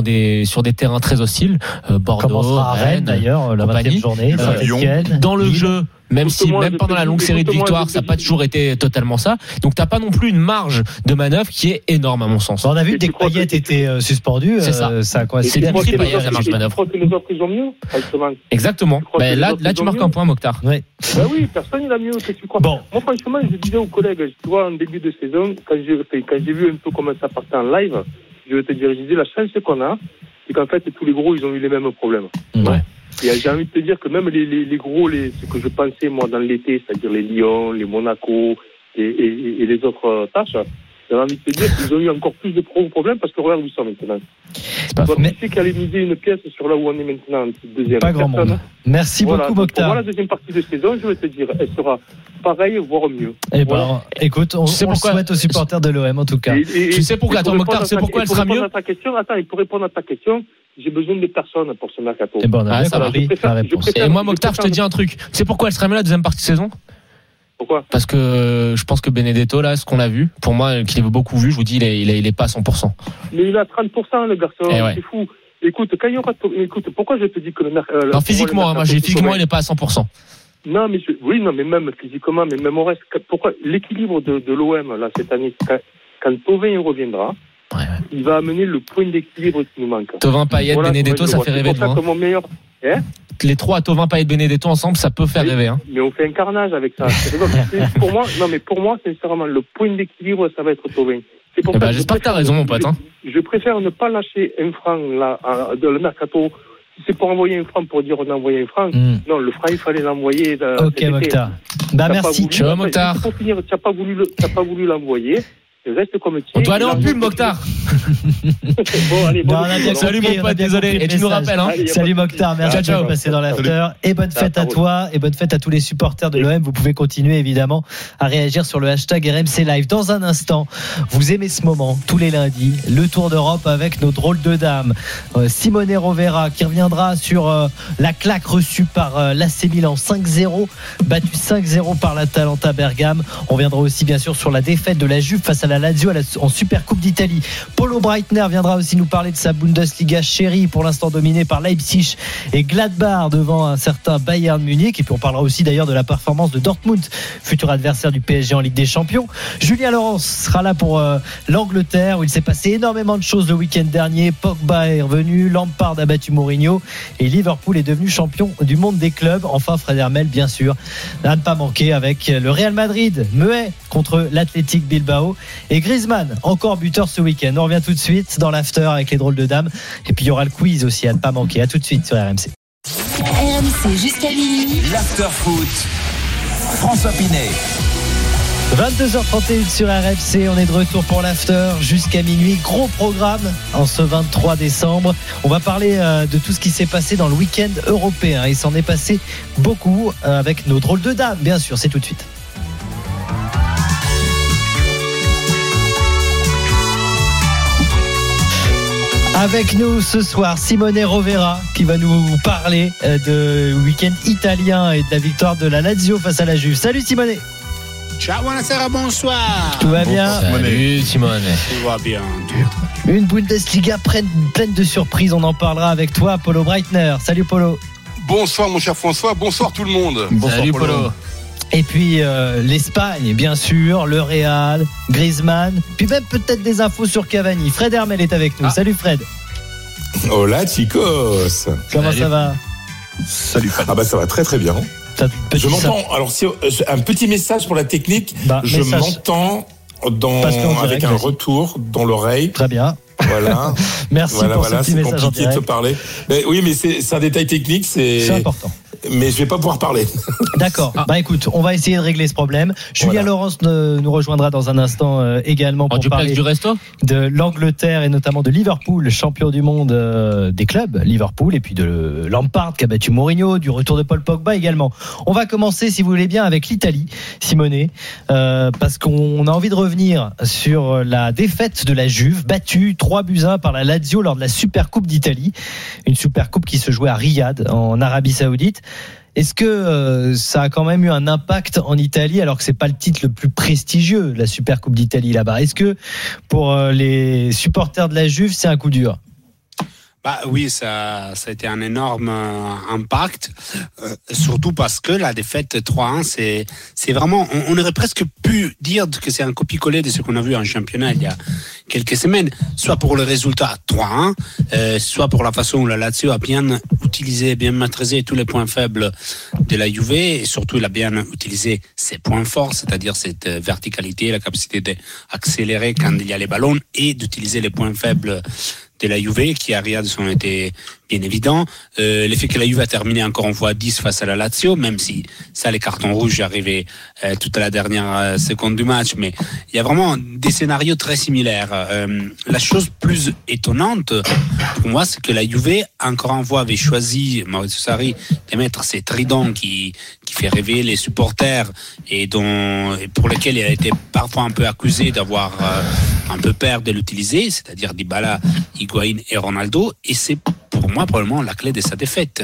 sur des terrains très hostiles, Bordeaux, Rennes d'ailleurs, la 20e journée, dans le jeu. Même pendant la longue série de victoires, ça n'a pas toujours été totalement ça. Donc t'as pas non plus une marge de manœuvre qui est énorme à mon sens. On a vu dès que Payet était suspendu, c'est ça. C'est difficile Payet la marge de manœuvre. Je crois que les autres ils ont mieux. Exactement. Là tu marques un point, Mokhtar. Oui. Bah oui, personne il a mieux. Qu'est-ce que tu crois? Bon. Moi franchement, je disais aux collègues, tu vois, en début de saison, quand j'ai vu un peu comment ça partait en live, je vais te dire, je disais la chance qu'on a, c'est qu'en fait tous les gros ils ont eu les mêmes problèmes. Ouais. Et j'ai envie de te dire que même les gros, ce que je pensais moi dans l'été, c'est-à-dire les Lyon, les Monaco et les autres tâches, j'ai envie de te dire qu'ils ont eu encore plus de problèmes parce que regarde où ils sont maintenant. C'est pas faux. Tu sais qu'aller miser une pièce sur là où on est maintenant, deuxième. Pas grand monde. Merci beaucoup, Mokhtar. Pour la deuxième partie de saison, je vais te dire, elle sera pareille, voire mieux. Eh ben, écoute, on souhaite aux supporters de l'OM en tout cas. Tu sais pourquoi, Mokhtar, c'est pourquoi elle sera mieux. Attends, pour répondre à ta question, j'ai besoin de personnes pour ce mercato. Eh ben, on a compris la réponse. Et moi, Mokhtar, je te dis un truc. Tu sais pourquoi elle serait mieux la deuxième partie de saison? Pourquoi? Parce que je pense que Benedetto, là, ce qu'on a vu, pour moi, qu'il est beaucoup vu, je vous dis, il est pas à 100%. Mais il a 30%, le garçon. C'est fou. Écoute, quand il y aura, pourquoi je te dis que le mercato. Non, physiquement, physiquement, il est pas à 100%. Non, mais même physiquement, mais même au reste. Pourquoi l'équilibre de l'OM, là, cette année, quand Thauvin reviendra, il va amener le point d'équilibre qui nous manque. Thauvin, Payet, Benedetto, ça fait rêver. Mon meilleur. Les trois, Thauvin, Payet, Benedetto ensemble, ça peut faire rêver. Mais on fait un carnage avec ça. Pour moi, sincèrement, le point d'équilibre, ça va être Thauvin. J'espère que t'as raison, mon pote. Je préfère ne pas lâcher un franc là, de le mercato. Si c'est pour envoyer un franc pour dire on a envoyé un franc, non, le franc il fallait l'envoyer. Ok, Mokhtar. Merci. Ciao, Mokhtar. Pour finir, tu n'as pas voulu l'envoyer. Reste comme tu es. On doit aller en pub, Mokhtar. Bon, allez, salut mon pote, désolé. Et tu nous rappelles, hein. Salut Mokhtar, merci de passer dans l'after. Et bonne fête à toi et bonne fête à tous les supporters de l'OM. Vous pouvez continuer évidemment à réagir sur le hashtag RMC Live. Dans un instant, vous aimez ce moment, tous les lundis, le Tour d'Europe avec nos drôles de dames. Simone Rovera qui reviendra sur la claque reçue par l'AC Milan 5-0, battu 5-0 par l'Atalanta Bergame. On reviendra aussi bien sûr sur la défaite de la Juve face à la Lazio en Super Coupe d'Italie. Polo Breitner viendra aussi nous parler de sa Bundesliga chérie, pour l'instant dominée par Leipzig et Gladbach devant un certain Bayern Munich. Et puis on parlera aussi d'ailleurs de la performance de Dortmund, futur adversaire du PSG en Ligue des Champions. Julien Laurence sera là pour l'Angleterre où il s'est passé énormément de choses le week-end dernier. Pogba est revenu, Lampard a battu Mourinho et Liverpool est devenu champion du monde des clubs. Enfin Fred Hermel bien sûr, à ne pas manquer avec le Real Madrid muet contre l'Athletic Bilbao. Et Griezmann, encore buteur ce week-end. On revient tout de suite dans l'after avec les drôles de dames. Et puis il y aura le quiz aussi à ne pas manquer. À tout de suite sur RMC. RMC jusqu'à minuit. L'after foot. François Pinet. 22h31 sur RMC, on est de retour pour l'after jusqu'à minuit. Gros programme en ce 23 décembre. On va parler de tout ce qui s'est passé dans le week-end européen. Il s'en est passé beaucoup avec nos drôles de dames, bien sûr. C'est tout de suite. Avec nous ce soir, Simone Rovera qui va nous parler de week-end italien et de la victoire de la Lazio face à la Juve. Salut Simone. Ciao, buonasera, bonsoir. Tout va bien? Salut Simone. Tout va bien. Une Bundesliga pleine de surprises, on en parlera avec toi, Polo Breitner. Salut Polo. Bonsoir mon cher François, bonsoir tout le monde. Bonsoir, salut Polo. Et puis l'Espagne, bien sûr, le Real, Griezmann, puis même peut-être des infos sur Cavani. Fred Hermel est avec nous. Salut Fred. Hola chicos. Comment ça va? Salut Fred. Ah bah ça va très très bien. Je m'entends. Alors si un petit message pour la technique, je m'entends avec un retour dans l'oreille. Très bien. Voilà. Merci pour ce petit message en direct. C'est compliqué de te parler. Mais oui, mais c'est un détail technique. C'est important. mais je vais pas pouvoir parler. D'accord. Bah écoute, on va essayer de régler ce problème. Julien Laurence nous rejoindra dans un instant également pour parler du resto de l'Angleterre et notamment de Liverpool, champion du monde des clubs, Liverpool, et puis de Lampard qui a battu Mourinho, du retour de Paul Pogba également. On va commencer, si vous voulez bien, avec l'Italie, Simonet, parce qu'on a envie de revenir sur la défaite de la Juve, battue 3-1 par la Lazio lors de la Supercoupe d'Italie, une Supercoupe qui se jouait à Riyad, en Arabie Saoudite. Est-ce que ça a quand même eu un impact en Italie alors que c'est pas le titre le plus prestigieux, la Supercoupe d'Italie là-bas? Est-ce que pour les supporters de la Juve, c'est un coup dur? Bah oui, ça a été un énorme impact, surtout parce que la défaite 3-1, c'est vraiment, on aurait presque pu dire que c'est un copier-coller de ce qu'on a vu en championnat il y a quelques semaines, soit pour le résultat 3-1, soit pour la façon où la Lazio a bien utilisé, bien maîtrisé tous les points faibles de la Juve, et surtout il a bien utilisé ses points forts, c'est-à-dire cette verticalité, la capacité d'accélérer quand il y a les ballons et d'utiliser les points faibles de la Juve, qui à Riyad ont été bien évidents. Le fait que la Juve a terminé encore en fois 10 face à la Lazio, même si ça, les cartons rouges arrivaient toute à la dernière seconde du match, mais il y a vraiment des scénarios très similaires. La chose plus étonnante pour moi, c'est que la Juve encore une fois avait choisi, Maurizio Sarri, de mettre ces tridents qui fait rêver les supporters et pour lesquels il a été parfois un peu accusé d'avoir un peu peur de l'utiliser, c'est-à-dire Dybala, Higuaín et Ronaldo, et c'est pour moi probablement la clé de sa défaite.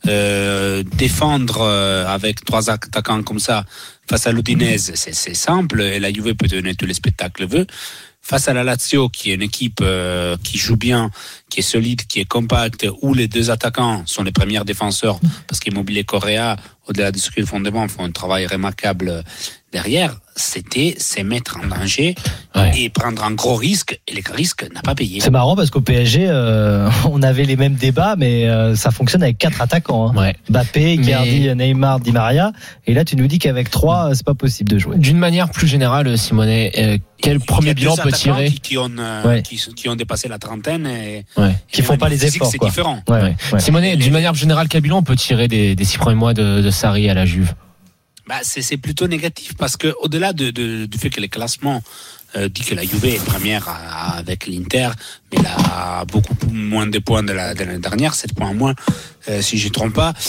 Défendre avec 3 attaquants comme ça face à l'Udinese, c'est simple, et la Juve peut donner tous les spectacles qu'elle veut. Face à la Lazio, qui est une équipe qui joue bien, qui est solide, qui est compacte, où les 2 attaquants sont les premiers défenseurs, parce qu'Immobile et Correa, au-delà de ce qu'ils font devant, font un travail remarquable derrière, c'était se mettre en danger et prendre un gros risque, et le risque n'a pas payé. C'est marrant parce qu'au PSG, on avait les mêmes débats, mais ça fonctionne avec 4 attaquants. Hein. Mbappé, Icardi, Neymar, Di Maria, et là tu nous dis qu'avec 3, c'est pas possible de jouer. D'une manière plus générale, Simonet, quel premier bilan on peut tirer qui ont dépassé la trentaine et qui font pas les efforts. C'est différent. Simonet, d'une manière générale, quel bilan on peut tirer des 6 premiers mois de Sarri à la Juve? C'est plutôt négatif parce que au-delà du fait que les classements dit que la Juve est première avec l'Inter, mais elle a beaucoup moins de points de l'année dernière, 7 points en moins, si je ne me trompe pas.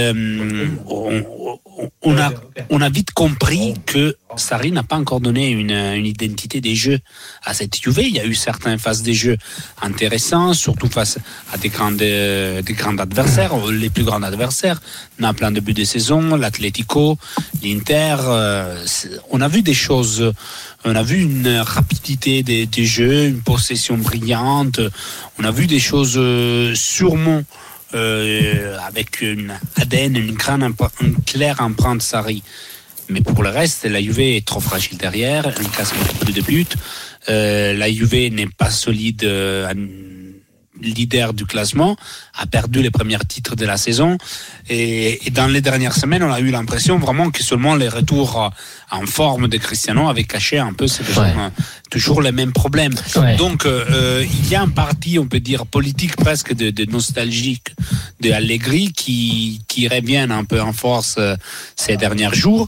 On a vite compris que Sarri n'a pas encore donné une identité des jeux à cette Juve. Il y a eu certaines phases des jeux intéressants, surtout face à des grands adversaires, les plus grands adversaires. On a plein de buts de saison, l'Atlético, l'Inter. On a vu des choses. On a vu une rapidité des jeux, une possession brillante. On a vu des choses sûrement avec une ADN, une claire empreinte Sarri. Mais pour le reste, la Juve est trop fragile derrière, elle casse beaucoup de buts. La Juve n'est pas solide, leader du classement, a perdu les premiers titres de la saison. Et dans les dernières semaines, on a eu l'impression vraiment que seulement les retours en forme de Cristiano avaient caché un peu toujours les mêmes problèmes. Donc, il y a un parti, on peut dire, politique presque de nostalgique de Allegri qui revient un peu en force ces derniers jours.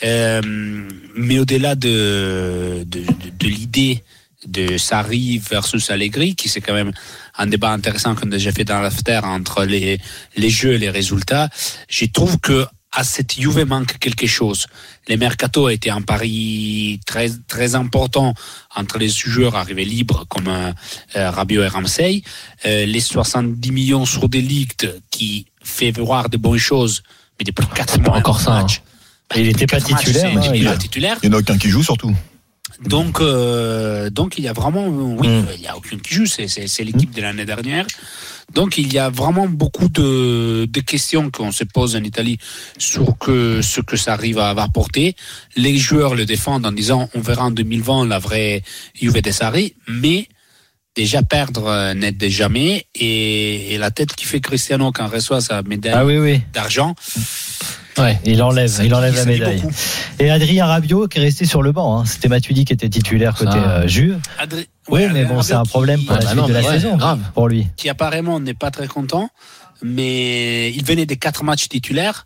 Mais au-delà de l'idée de Sarri versus Allegri, qui c'est quand même un débat intéressant qu'on a déjà fait dans l'after entre les jeux et les résultats, je trouve que à cette Juve manque quelque chose. Les mercato a été un pari très très important entre les joueurs arrivés libres comme Rabiot et Ramsey. Les 70 millions sur des ligues qui fait voir de bonnes choses, mais depuis 4 mois encore ça. Match, il n'était pas titulaire. Il est titulaire. Il n'y en a aucun qui joue surtout. Donc il y a vraiment, il y a aucun qui joue, c'est l'équipe de l'année dernière. Donc il y a vraiment beaucoup de questions qu'on se pose en Italie sur ce que ça arrive à apporter. Les joueurs le défendent en disant on verra en 2020 la vraie Juve de Sarri, mais déjà perdre n'aide jamais, et la tête qui fait Cristiano quand il reçoit sa médaille d'argent. Ouais, il enlève la médaille. Et Adrien Rabiot qui est resté sur le banc. C'était Matuidi qui était titulaire côté Juve. Mais bon, c'est un problème pour la suite de la saison, grave pour lui. Qui apparemment n'est pas très content. mais il venait des 4 matchs titulaires.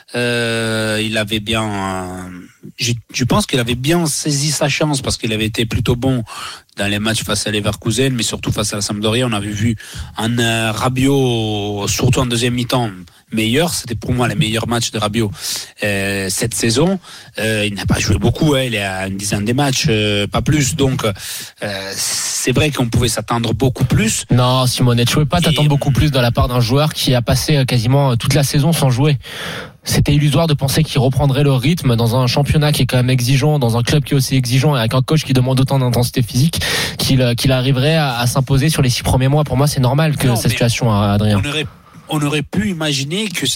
Il avait bien, je pense qu'il avait bien saisi sa chance parce qu'il avait été plutôt bon dans les matchs face à Leverkusen, mais surtout face à la Sampdoria. On avait vu un Rabiot, surtout en deuxième mi-temps, meilleur. C'était pour moi les meilleurs matchs de Rabiot cette saison. Il n'a pas joué beaucoup, il est à une dizaine de matchs, pas plus. Donc c'est vrai qu'on pouvait s'attendre beaucoup plus. Non, Simone, tu ne pouvais pas t'attendre beaucoup plus de la part d'un joueur qui a passé quasiment toute la saison sans jouer. C'était illusoire de penser qu'il reprendrait le rythme dans un championnat qui est quand même exigeant, dans un club qui est aussi exigeant, et avec un coach qui demande autant d'intensité physique, qu'il arriverait à s'imposer sur les 6 premiers mois. Pour moi, c'est normal que cette situation, Adrien. On aurait pu imaginer que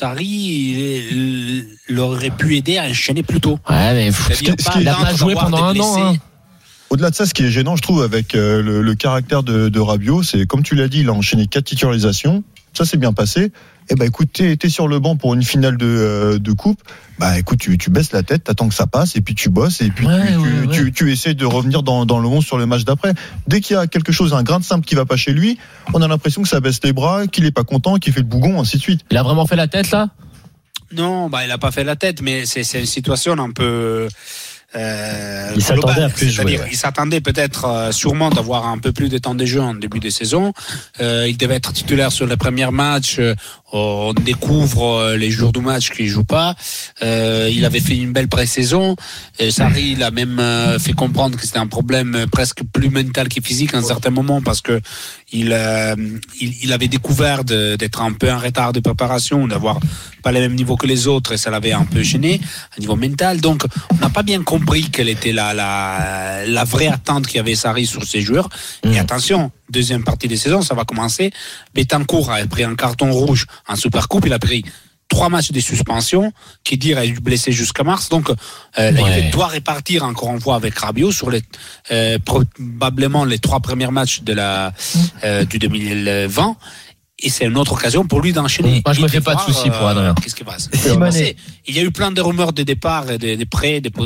Sarri l'aurait pu aider à enchaîner plus tôt. Ouais, mais il n'a pas joué pendant un an. Au-delà de ça, ce qui est gênant, je trouve, avec le caractère de Rabiot, c'est, comme tu l'as dit, il a enchaîné 4 titularisations. Ça s'est bien passé. Eh ben, écoute, t'es sur le banc pour une finale de coupe. Bah, écoute, tu baisses la tête, t'attends que ça passe, et puis tu bosses, et puis tu essaies de revenir dans le 11 sur le match d'après. Dès qu'il y a quelque chose, un grain de simple qui va pas chez lui, on a l'impression que ça baisse les bras, qu'il est pas content, qu'il fait le bougon, ainsi de suite. Il a vraiment fait la tête, là? Non, il a pas fait la tête, mais c'est une situation un peu, il s'attendait à plus jouer. Il s'attendait peut-être sûrement d'avoir un peu plus de temps de jeu en début de saison. Il devait être titulaire sur les premiers matchs. On découvre les jours du match qu'il joue pas. Il avait fait une belle pré-saison. Sarri, il a même fait comprendre que c'était un problème presque plus mental que physique à un certain moment, parce que il avait découvert d'être un peu en retard de préparation, d'avoir pas le même niveau que les autres, et ça l'avait un peu gêné à niveau mental. Donc on n'a pas bien compris quelle était la vraie attente qu'il y avait Sarri sur ses joueurs. Et attention, deuxième partie de saison, ça va commencer. Betancourt a pris un carton rouge en Supercoupe, il a pris 3 matchs de suspension, qui dit est blessé jusqu'à mars. Donc la Juve doit répartir encore une fois avec Rabiot sur probablement les 3 premiers matchs du 2020. Et c'est une autre occasion pour lui d'enchaîner. Moi, je me fais pas de soucis pour Adrien. Qu'est-ce qui va se passer? Il y a eu plein de rumeurs de départ, des prêts, des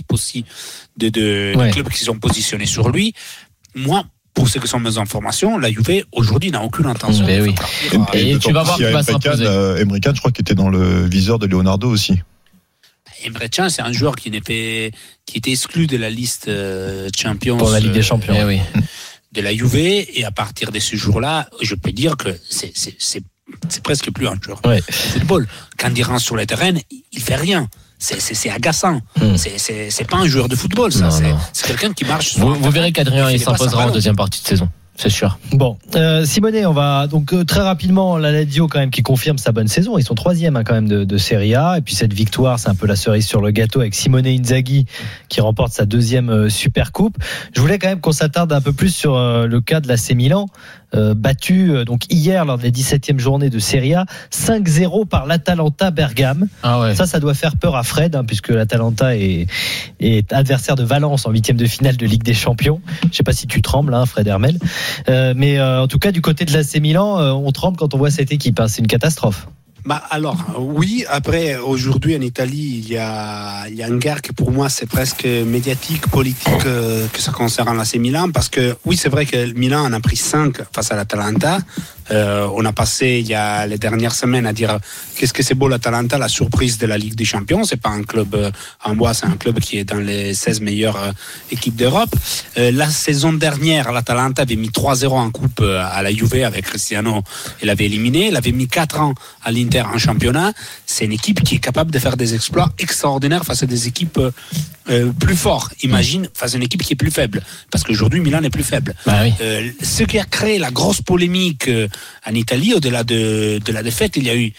clubs qui sont positionnés sur lui. Moi, pour ce que sont mes informations, la Juve aujourd'hui n'a aucune intention. Et tu vas voir qu'il va s'imposer. Emre Can, je crois, qui était dans le viseur de Leonardo aussi. Emre Can, c'est un joueur qui était exclu de la liste Champions pour la Ligue des Champions. De la Juve, et à partir de ce jour-là, je peux dire que c'est presque plus un joueur de football. Quand il rentre sur le terrain, il fait rien. C'est agaçant. C'est pas un joueur de football, ça. C'est quelqu'un qui marche. Vous verrez qu'Adrien il s'imposera en deuxième partie de saison. C'est sûr. Bon, Simone, on va donc très rapidement, la Lazio quand même qui confirme sa bonne saison. Ils sont 3e quand même de Serie A, et puis cette victoire, c'est un peu la cerise sur le gâteau avec Simone Inzaghi qui remporte sa 2e Supercoupe. Je voulais quand même qu'on s'attarde un peu plus sur le cas de l'AC Milan, battu donc hier lors de la 17e journée de Serie A, 5-0 par l'Atalanta Bergame. Ça doit faire peur à Fred, puisque l'Atalanta est adversaire de Valence en 8e de finale de Ligue des Champions. Je sais pas si tu trembles, Fred Hermel. Mais en tout cas, du côté de l'AC Milan, on tremble quand on voit cette équipe. C'est une catastrophe. Alors, oui, après, aujourd'hui en Italie, il y a une guerre que pour moi c'est presque médiatique, politique, que ça concerne l'AC Milan, parce que oui, c'est vrai que Milan en a pris 5 face à l'Atalanta. On a passé il y a les dernières semaines à dire qu'est-ce que c'est beau l'Atalanta, la surprise de la Ligue des Champions. C'est pas un club en bois, c'est un club qui est dans les 16 meilleures équipes d'Europe. La saison dernière, l'Atalanta avait mis 3-0 en coupe à la Juve avec Cristiano, il avait éliminé. Il avait mis 4 ans à l'Inter en championnat. C'est une équipe qui est capable de faire des exploits extraordinaires face à des équipes plus fortes. Imagine face à une équipe qui est plus faible, parce qu'aujourd'hui Milan est plus faible. Ce qui a créé la grosse polémique en Italie, au-delà de la défaite, il y a eu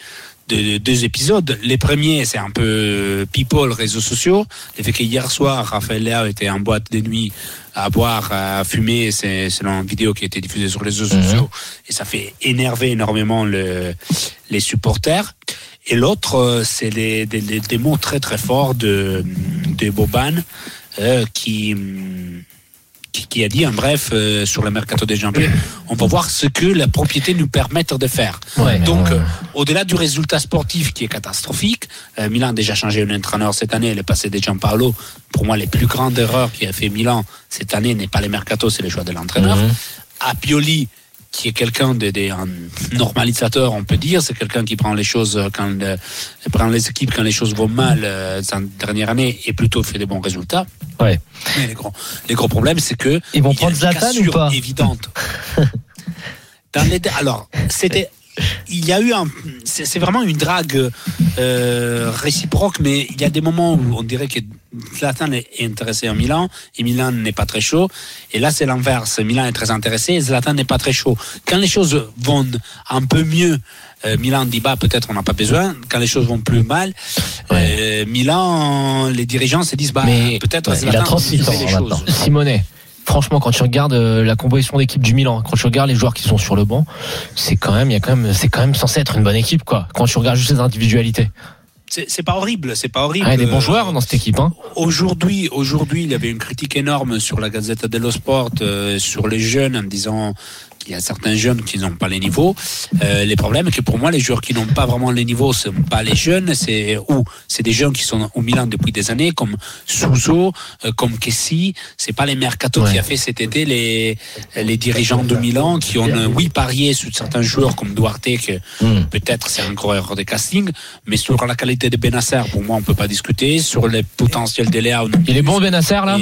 2 épisodes. Les premiers, c'est un peu people, réseaux sociaux. Le fait qu'hier soir, Raphaël Leao était en boîte de nuit à boire, à fumer, c'est selon une vidéo qui a été diffusée sur les réseaux sociaux, et ça fait énerver énormément les supporters. Et l'autre, c'est des mots très très forts de Boban, qui a dit en bref sur le mercato des janvier, on va voir ce que la propriété nous permet de faire. Donc au-delà du résultat sportif qui est catastrophique, Milan a déjà changé un entraîneur cette année, elle est passée de Gianpaolo. Pour moi, les plus grandes erreurs qu'a fait Milan cette année n'est pas les mercato, c'est les choix de l'entraîneur. À Pioli, qui est quelqu'un un normalisateur, on peut dire. C'est quelqu'un qui prend les choses prend les équipes quand les choses vont mal cette dernière année et plutôt fait des bons résultats. Ouais. Mais les gros problèmes, c'est que ils vont prendre Zlatan ou pas évidente. Alors, il y a eu c'est vraiment une drague réciproque, mais il y a des moments où on dirait que Zlatan est intéressé en Milan et Milan n'est pas très chaud, et là c'est l'inverse, Milan est très intéressé et Zlatan n'est pas très chaud. Quand les choses vont un peu mieux, Milan dit peut-être on n'a pas besoin. Quand les choses vont plus mal, Milan, les dirigeants se disent peut-être Zlatan, il a 36 ans maintenant. Simonet, franchement, quand tu regardes la composition d'équipe du Milan, quand tu regardes les joueurs qui sont sur le banc, c'est quand même censé être une bonne équipe, quoi. Quand tu regardes juste les individualités. C'est pas horrible. Il y a des bons joueurs dans cette équipe. Aujourd'hui, il y avait une critique énorme sur la Gazzetta dello Sport, sur les jeunes, en disant qu'il y a certains jeunes qui n'ont pas les niveaux. Les problèmes, c'est que pour moi, les joueurs qui n'ont pas vraiment les niveaux, ce sont pas les jeunes, c'est des jeunes qui sont au Milan depuis des années, comme Suso, comme Kessi. C'est pas les mercato qui a fait cet été les dirigeants de Milan qui ont parié sur certains joueurs comme Duarte, que peut-être c'est encore erreur de casting, mais sur la qualité de Benasser, pour moi, on peut pas discuter. Sur les potentiels de Léao. Il est bon, Benasser, là?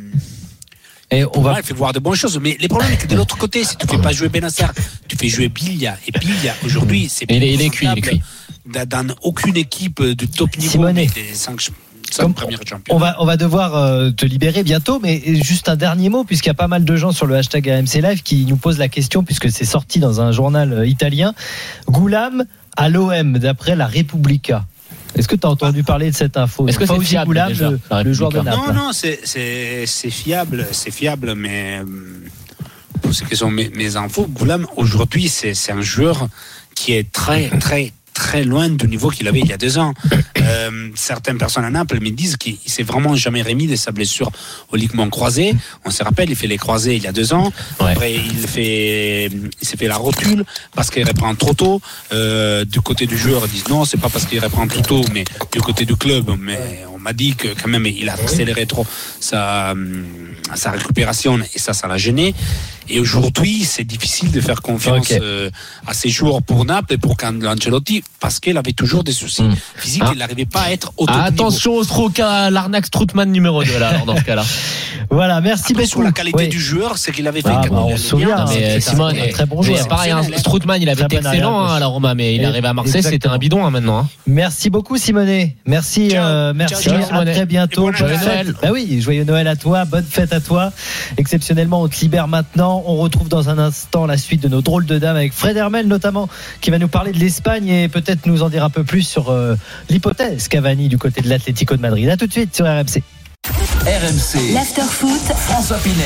Et il fait voir de bonnes choses, mais les problèmes c'est que de l'autre côté, si tu fais pas jouer Benasser, tu fais jouer Biglia, et Biglia aujourd'hui c'est il est cuit. Dans aucune équipe de top niveau. Simonet, des 5 premiers champions. On va devoir te libérer bientôt, mais juste un dernier mot, puisqu'il y a pas mal de gens sur le hashtag AMC Live qui nous posent la question, puisque c'est sorti dans un journal italien. Goulam à l'OM d'après la Repubblica. Est-ce que tu as entendu parler de cette info? Est-ce que c'est fiable, Goulam, le joueur de Naples? Non, c'est fiable, mais pour ce qui sont mes infos, Goulam aujourd'hui c'est un joueur qui est très très très loin du niveau qu'il avait il y a 2 ans. Certaines personnes à Naples me disent qu'il s'est vraiment jamais remis de sa blessure au ligament croisé. On se rappelle, il fait les croisés il y a 2 ans. Après, il s'est fait la rotule parce qu'il reprend trop tôt. Du côté du joueur, ils disent non, c'est pas parce qu'il reprend trop tôt, mais du côté du club, mais on m'a dit que quand même il a accéléré trop sa récupération et ça l'a gêné. Et aujourd'hui, c'est difficile de faire confiance à ces joueurs pour Naples et pour Carlo Ancelotti parce qu'il avait toujours des soucis physiques. Il n'arrivait pas à être au top attention au Stroka, l'arnaque Strootman numéro 2 là, dans ce cas-là. Voilà, merci beaucoup. Sur la qualité du joueur, c'est qu'il avait fait on se souvient, mais Simon est très bon joueur. C'est pareil, Strootman, il avait été excellent à la Roma, mais il est arrivé à Marseille, c'était un bidon maintenant. Merci beaucoup Simonet. Merci, merci. À très bientôt. Joyeux Noël à toi, bonne fête à toi. Exceptionnellement, on te libère maintenant. On retrouve dans un instant la suite de nos drôles de dames avec Fred Hermel notamment, qui va nous parler de l'Espagne et peut-être nous en dire un peu plus sur l'hypothèse Cavani du côté de l'Atlético de Madrid. À tout de suite sur RMC. RMC. L'Afterfoot. François Pinet.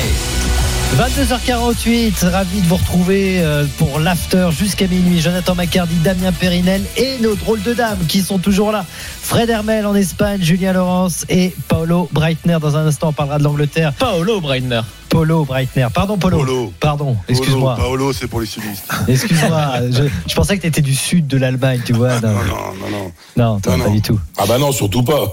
22h48, ravi de vous retrouver pour l'after jusqu'à minuit. Jonathan Macardy, Damien Périnel et nos drôles de dames qui sont toujours là. Fred Hermel en Espagne, Julien Laurence et Paolo Breitner. Dans un instant, on parlera de l'Angleterre. Polo Breitner. Pardon, Polo. Pardon, excuse-moi. Paolo, c'est pour les sudistes. Excuse-moi, je pensais que tu étais du sud de l'Allemagne, tu vois. Non, pas du tout. Ah bah non, surtout pas.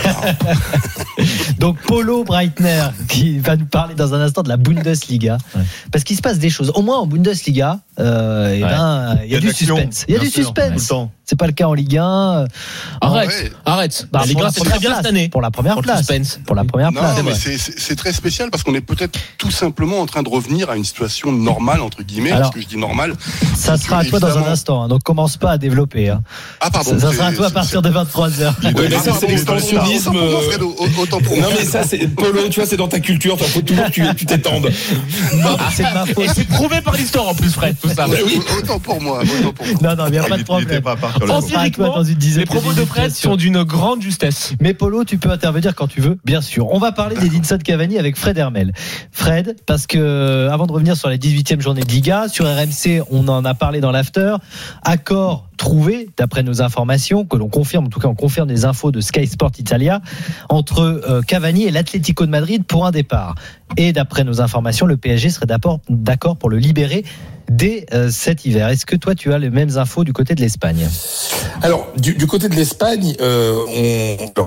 Donc Paolo Breitner qui va nous parler dans un instant de la Bundesliga, parce qu'il se passe des choses. Au moins en Bundesliga, il y a du suspense. Il y a du suspense. C'est pas le cas en Ligue 1. Arrête. La Ligue 1, c'est très bien cette année. Pour la première place. Non, mais c'est très spécial parce qu'on est peut-être tout simplement en train de revenir à une situation normale, entre guillemets. Alors, parce que je dis normale. Ça sera à toi dans un instant, donc commence pas à développer. Ah, pardon. Ça sera à toi à partir de 23h. Oui, mais ça, c'est l'expansionnisme. Autant pour moi. Non, mais ça, c'est Polo, tu vois, c'est dans ta culture. Il faut toujours que tu t'étendes. C'est de ma faute. Et c'est prouvé par l'histoire en plus, Fred, tout ça. Oui, autant pour moi. Non, il n'y a pas de problème. Empiriquement, les propos de Fred sont d'une grande justesse. Mais Polo, tu peux intervenir quand tu veux, bien sûr. On va parler d'Edinson Cavani avec Fred Hermel. Fred, parce que avant de revenir sur la 18e journée de Liga, sur RMC, on en a parlé dans l'after. Accord trouvé, d'après nos informations, que l'on confirme, en tout cas on confirme les infos de Sky Sport Italia, entre Cavani et l'Atlético de Madrid pour un départ. Et d'après nos informations, le PSG serait d'accord pour le libérer dès cet hiver. Est-ce que toi tu as les mêmes infos du côté de l'Espagne? Alors du côté de l'Espagne,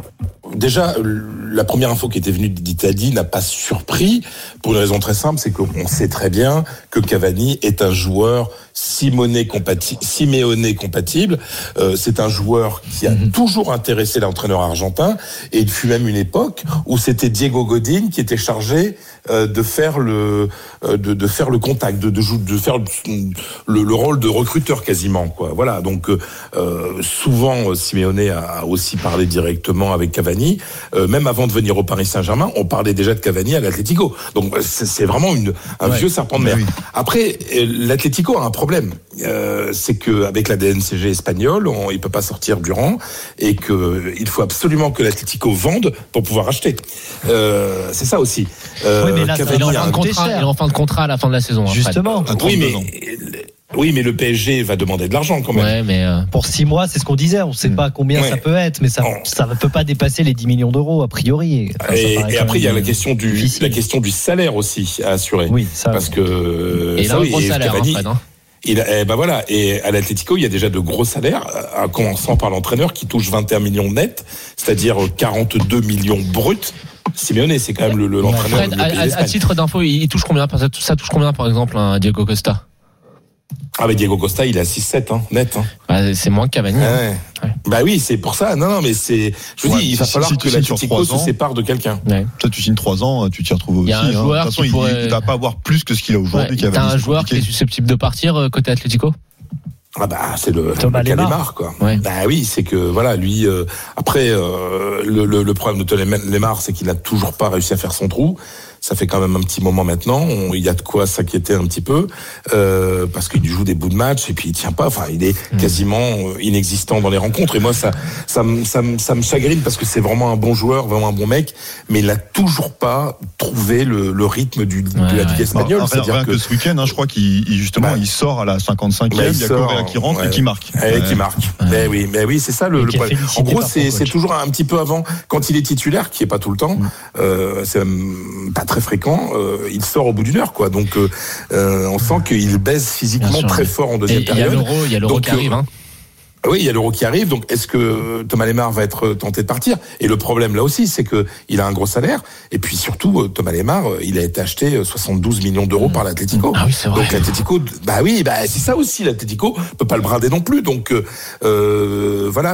déjà, la première info qui était venue d'Italie n'a pas surpris, pour une raison très simple, c'est qu'on sait très bien que Cavani est un joueur Simeone compatible. C'est un joueur qui a toujours intéressé l'entraîneur argentin, et il fut même une époque où c'était Diego Godin qui était chargé de faire le contact, de faire le rôle de recruteur quasiment, quoi. Voilà. Donc souvent Simeone a aussi parlé directement avec Cavani. Même avant de venir au Paris Saint-Germain, on parlait déjà de Cavani à l'Atlético. Donc c'est vraiment un vieux serpent de mer. Oui. Après, l'Atlético a un problème. C'est que avec la DNCG espagnole, il peut pas sortir du rang, et que il faut absolument que l'Atlético vende pour pouvoir acheter. C'est ça aussi. Oui, mais là, il est en fin de contrat à la fin de la saison. Justement. Oui, mais le PSG va demander de l'argent quand même. Ouais, mais pour 6 mois, c'est ce qu'on disait. On ne sait pas combien ça peut être, mais ça ne peut pas dépasser les 10 millions d'euros a priori. Enfin, et après, il y a la question du salaire aussi à assurer. Oui, ça. Parce que et là, un gros salaire, Cavani, en fait, voilà. Et à l'Atlético, il y a déjà de gros salaires, en commençant par l'entraîneur qui touche 21 millions net, c'est-à-dire 42 millions bruts. Simeone, c'est quand même l'entraîneur. Fred, à titre d'info, il touche combien? Ça touche combien, par exemple, un Diego Costa? Ah, mais Diego Costa, il est à 6-7, net. Bah, c'est moins que Cavani. Ouais. Bah oui, c'est pour ça. Non, mais je vous dis, il va falloir que l'Atlético se sépare de quelqu'un. Ouais. Toi, tu signes 3 ans, tu t'y retrouves aussi. Il y a un joueur de toute façon, il va pas avoir plus que ce qu'il a aujourd'hui. T'as un joueur qui est susceptible de partir côté Atlético? Ah bah c'est le Lemar, quoi. Ouais. Bah oui, c'est que voilà, lui après le problème de Lemar, c'est qu'il n'a toujours pas réussi à faire son trou. Ça fait quand même un petit moment maintenant. Il y a de quoi s'inquiéter un petit peu parce qu'il joue des bouts de match et puis il tient pas. Enfin, il est quasiment inexistant dans les rencontres. Et moi, ça me chagrine parce que c'est vraiment un bon joueur, vraiment un bon mec, mais il a toujours pas trouvé le rythme de la Ligue espagnole. C'est-à-dire que ce week-end, je crois qu'il sort à la 55e, il y a Correa qui rentre et qui marque. Qui marque. Mais oui, c'est ça le problème. En gros, c'est toujours un petit peu avant, quand il est titulaire, qui est pas tout le temps. C'est pas très fréquent, il sort au bout d'une heure, quoi. Donc on sent qu'il baise physiquement très fort en deuxième période. Il y a l'Euro qui arrive, hein. Oui, il y a l'Euro qui arrive, donc est-ce que Thomas Lemar va être tenté de partir? Et le problème là aussi, c'est que il a un gros salaire, et puis surtout Thomas Lemar, il a été acheté 72 millions d'euros par l'Atlético. Ah oui, c'est vrai. Donc l'Atlético, c'est ça aussi, l'Atlético peut pas le brader non plus. Donc voilà,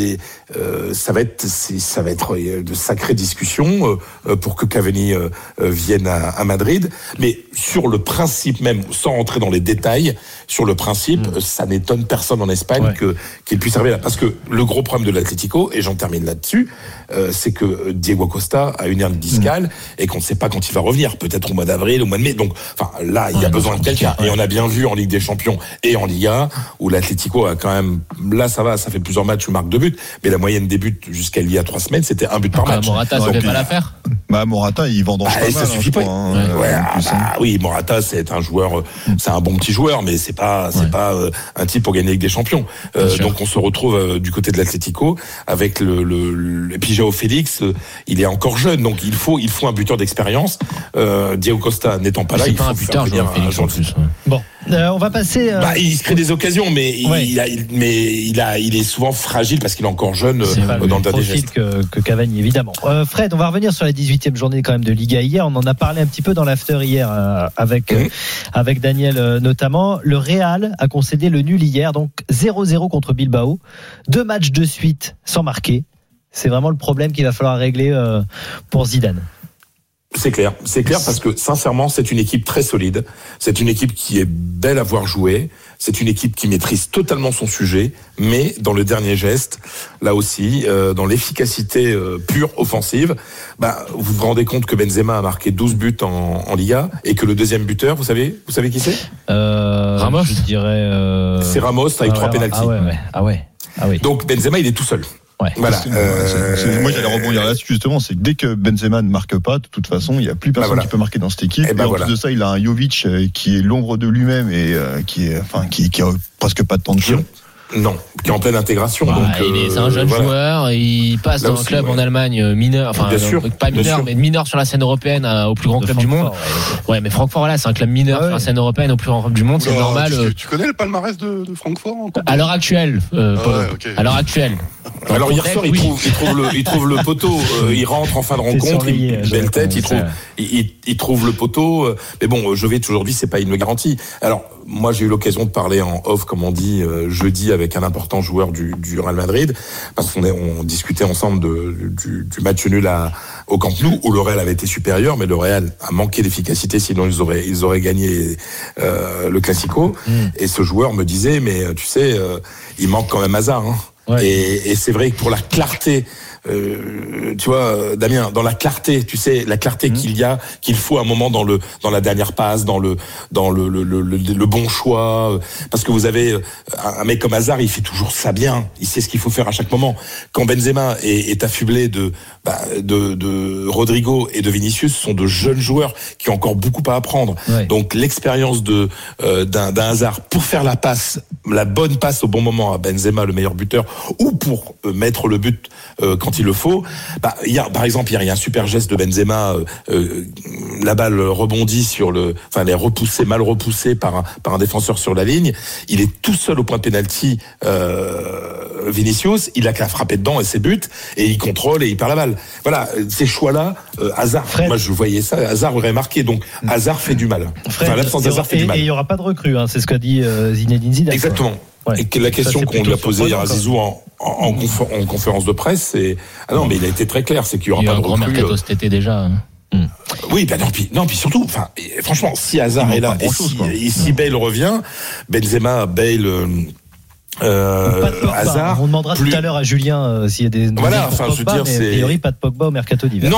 ça va être de sacrées discussions pour que Cavani vienne à Madrid. Mais sur le principe même, sans rentrer dans les détails, sur le principe, ça n'étonne personne en Espagne qu'il puisse arriver là. Parce que le gros problème de l'Atlético, et j'en termine là-dessus, c'est que Diego Costa a une hernie discale et qu'on ne sait pas quand il va revenir. Peut-être au mois d'avril, au mois de mai. Donc, là, il y a besoin de quelqu'un. Et on a bien vu en Ligue des Champions et en Liga, où l'Atlético a quand même, là, ça fait plusieurs matchs où il marque 2 buts. Mais la moyenne des buts jusqu'à il y a 3 semaines, c'était 1 but par match. Morata, ça fait pas l'affaire. Morata, il vendange pas mal. Ça suffit pas. Oui, Morata, c'est un joueur, c'est un bon petit joueur, mais c'est pas un type pour gagner avec des champions. Donc on se retrouve du côté de l'Atlético avec et puis Joao Félix, il est encore jeune, donc il faut un buteur d'expérience. Diego Costa n'étant pas là, il faut un buteur Félix en plus. Bon, on va passer. Il se crée des occasions, mais il est souvent fragile parce qu'il est encore jeune dans le dernier geste. Que Cavani, évidemment. Fred, on va revenir sur la 18e journée quand même de Liga hier. On en a parlé un petit peu dans l'after hier avec Daniel notamment. Le Real a concédé le nul hier, donc 0-0 contre Bilbao. 2 matchs de suite sans marquer. C'est vraiment le problème qu'il va falloir régler pour Zidane. C'est clair parce que sincèrement, c'est une équipe très solide. C'est une équipe qui est belle à voir jouer. C'est une équipe qui maîtrise totalement son sujet, mais dans le dernier geste, là aussi, dans l'efficacité pure offensive, vous vous rendez compte que Benzema a marqué 12 buts en Liga et que le deuxième buteur, vous savez qui c'est? Ramos, je dirais. C'est Ramos avec 3 pénaltys. Ah ouais. Donc Benzema, il est tout seul. Ouais. Voilà. Moi, j'allais rebondir là-dessus justement. C'est que dès que Benzema ne marque pas, de toute façon, il n'y a plus personne qui peut marquer dans cette équipe. Et en plus de ça, il a un Jovic qui est l'ombre de lui-même et qui a presque pas de temps de jeu. Non, qui est en pleine intégration. Donc, c'est un jeune joueur, il passe dans un club en Allemagne mineur, enfin bien sûr, pas mineur, mais mineur sur la scène européenne au plus grand club du monde. Ouais, mais Francfort, voilà, c'est un club mineur sur la scène européenne au plus grand club du monde, c'est normal. Tu connais le palmarès de Francfort à l'heure actuelle, à l'heure actuelle. Alors hier soir, il trouve le poteau, il rentre en fin de rencontre, belle tête, il trouve le poteau. Mais bon, Jovic aujourd'hui, c'est pas une garantie. Alors moi, j'ai eu l'occasion de parler en off, comme on dit, jeudi avec un important joueur du Real Madrid, parce qu'on discutait ensemble du match nul au Camp Nou, où le Real avait été supérieur, mais le Real a manqué d'efficacité, sinon ils auraient gagné le Classico. Et ce joueur me disait, mais tu sais, il manque quand même Hazard. Hein. Ouais. Et c'est vrai que pour la clarté, tu vois, Damien, dans la clarté, tu sais, la clarté qu'il faut à un moment dans la dernière passe, dans le bon choix, parce que vous avez un mec comme Hazard, il fait toujours ça bien, il sait ce qu'il faut faire à chaque moment. Quand Benzema est affublé de Rodrigo et de Vinicius, ce sont de jeunes joueurs qui ont encore beaucoup à apprendre. Ouais. Donc l'expérience d'un Hazard pour faire la bonne passe au bon moment à Benzema, le meilleur buteur, ou pour mettre le but quand il le faut. Par exemple, il y a un super geste de Benzema, la balle rebondit elle est mal repoussée par un défenseur sur la ligne. Il est tout seul au point de pénalty, Vinicius, il a qu'à frapper dedans et c'est but, et il contrôle et il perd la balle. Voilà, ces choix-là, Hazard, moi je voyais ça, Hazard aurait marqué, donc Hazard fait du mal. L'absence d'Hazard fait du mal. Et il n'y aura pas de recrue, c'est ce qu'a dit Zinedine Zidane. Exactement. Ouais. Et la question qu'on lui a posée hier à Zizou en conférence de presse, c'est mais il a été très clair, c'est qu'il n'y aura pas de recrue. Il y a un gros mercato cet été déjà. Oui, puis surtout, franchement, si Hazard est là et si Bale revient, Benzema, Bale. Hazard. On demandera tout à l'heure à Julien s'il y a des. Voilà, je veux dire, mais a priori pas de Pogba au mercato d'hiver.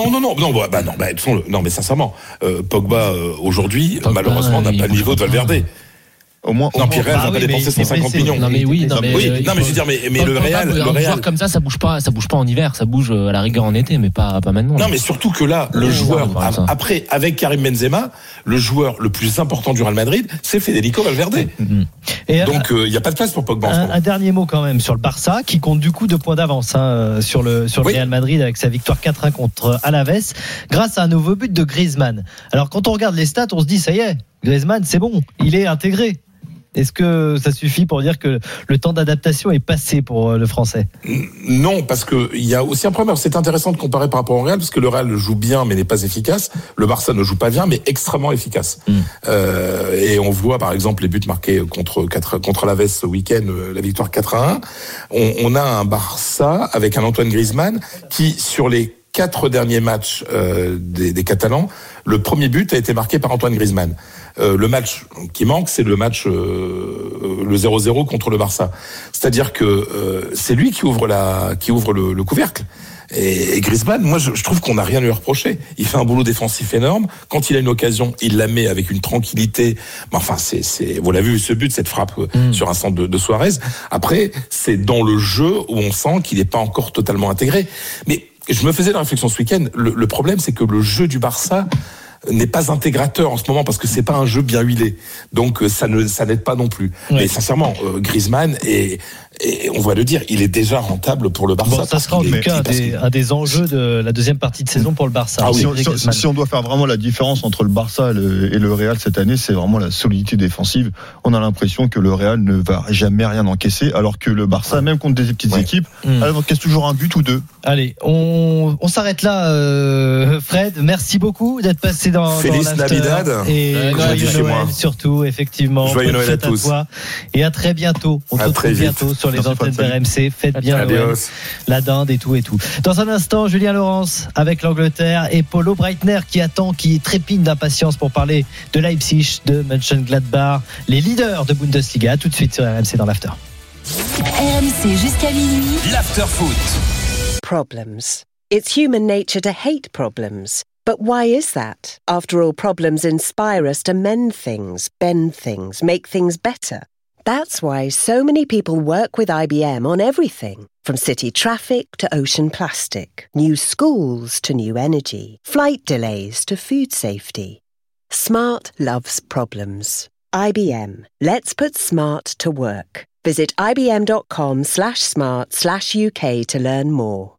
Sincèrement, Pogba aujourd'hui, malheureusement, n'a pas le niveau de Valverde. Au moins, Pierre va pas dépenser 150 millions. Non mais oui, mais je veux dire, mais le Real, joueur comme ça bouge pas en hiver, ça bouge à la rigueur en été, mais pas maintenant. Non, mais surtout que là, le joueur après, avec Karim Benzema, le joueur le plus important du Real Madrid, c'est Federico Valverde. Donc il y a pas de place pour Pogba. Un dernier mot quand même sur le Barça, qui compte du coup 2 points d'avance sur le Real Madrid avec sa victoire 4-1 contre Alaves, grâce à un nouveau but de Griezmann. Alors quand on regarde les stats, on se dit ça y est, Griezmann c'est bon, il est intégré. Est-ce que ça suffit pour dire que le temps d'adaptation est passé pour le Français ? Non, parce que il y a aussi un problème. C'est intéressant de comparer par rapport au Real, parce que le Real joue bien mais n'est pas efficace. Le Barça ne joue pas bien mais extrêmement efficace. Et on voit par exemple les buts marqués contre Alaves ce week-end, la victoire 4-1. On a un Barça avec un Antoine Griezmann qui, sur les 4 derniers matchs des Catalans, le premier but a été marqué par Antoine Griezmann. Le match qui manque, c'est le match le 0-0 contre le Barça. C'est-à-dire que c'est lui qui ouvre le couvercle. Et Griezmann, moi je trouve qu'on n'a rien à lui reprocher. Il fait un boulot défensif énorme. Quand il a une occasion, il la met avec une tranquillité. Enfin, vous l'avez vu ce but, cette frappe sur un centre de Suarez. Après, c'est dans le jeu où on sent qu'il n'est pas encore totalement intégré. Mais je me faisais la réflexion ce week-end. Le problème, c'est que le jeu du Barça n'est pas intégrateur en ce moment, parce que c'est pas un jeu bien huilé. Donc ça n'aide pas non plus. Ouais. Mais sincèrement, Griezmann et on va le dire, il est déjà rentable pour le Barça. Bon, ça sera en tout cas un des enjeux de la deuxième partie de saison pour le Barça. Si on doit faire vraiment la différence entre le Barça et le Real cette année, c'est vraiment la solidité défensive. On a l'impression que le Real ne va jamais rien encaisser, alors que le Barça, même contre des petites équipes, elle encaisse toujours un but ou deux. Allez, on s'arrête là, Fred. Merci beaucoup d'être passé dans Feliz Navidad et joyeux Noël surtout, effectivement. Joyeux Noël à tous. Toi. Et à très bientôt. On se retrouve bientôt sur les antennes d'RMC. Faites bien Noël, la dinde et tout. Dans un instant, Julien Laurence avec l'Angleterre et Paulo Breitner qui trépigne d'impatience pour parler de Leipzig, de Mönchengladbach, les leaders de Bundesliga. Tout de suite sur RMC dans l'After. RMC jusqu'à minuit. L'After Foot. Problems. It's human nature to hate problems. But why is that? After all, problems inspire us to mend things, bend things, make things better. That's why so many people work with IBM on everything, from city traffic to ocean plastic, new schools to new energy, flight delays to food safety. Smart loves problems. IBM. Let's put smart to work. Visit ibm.com/smart/UK to learn more.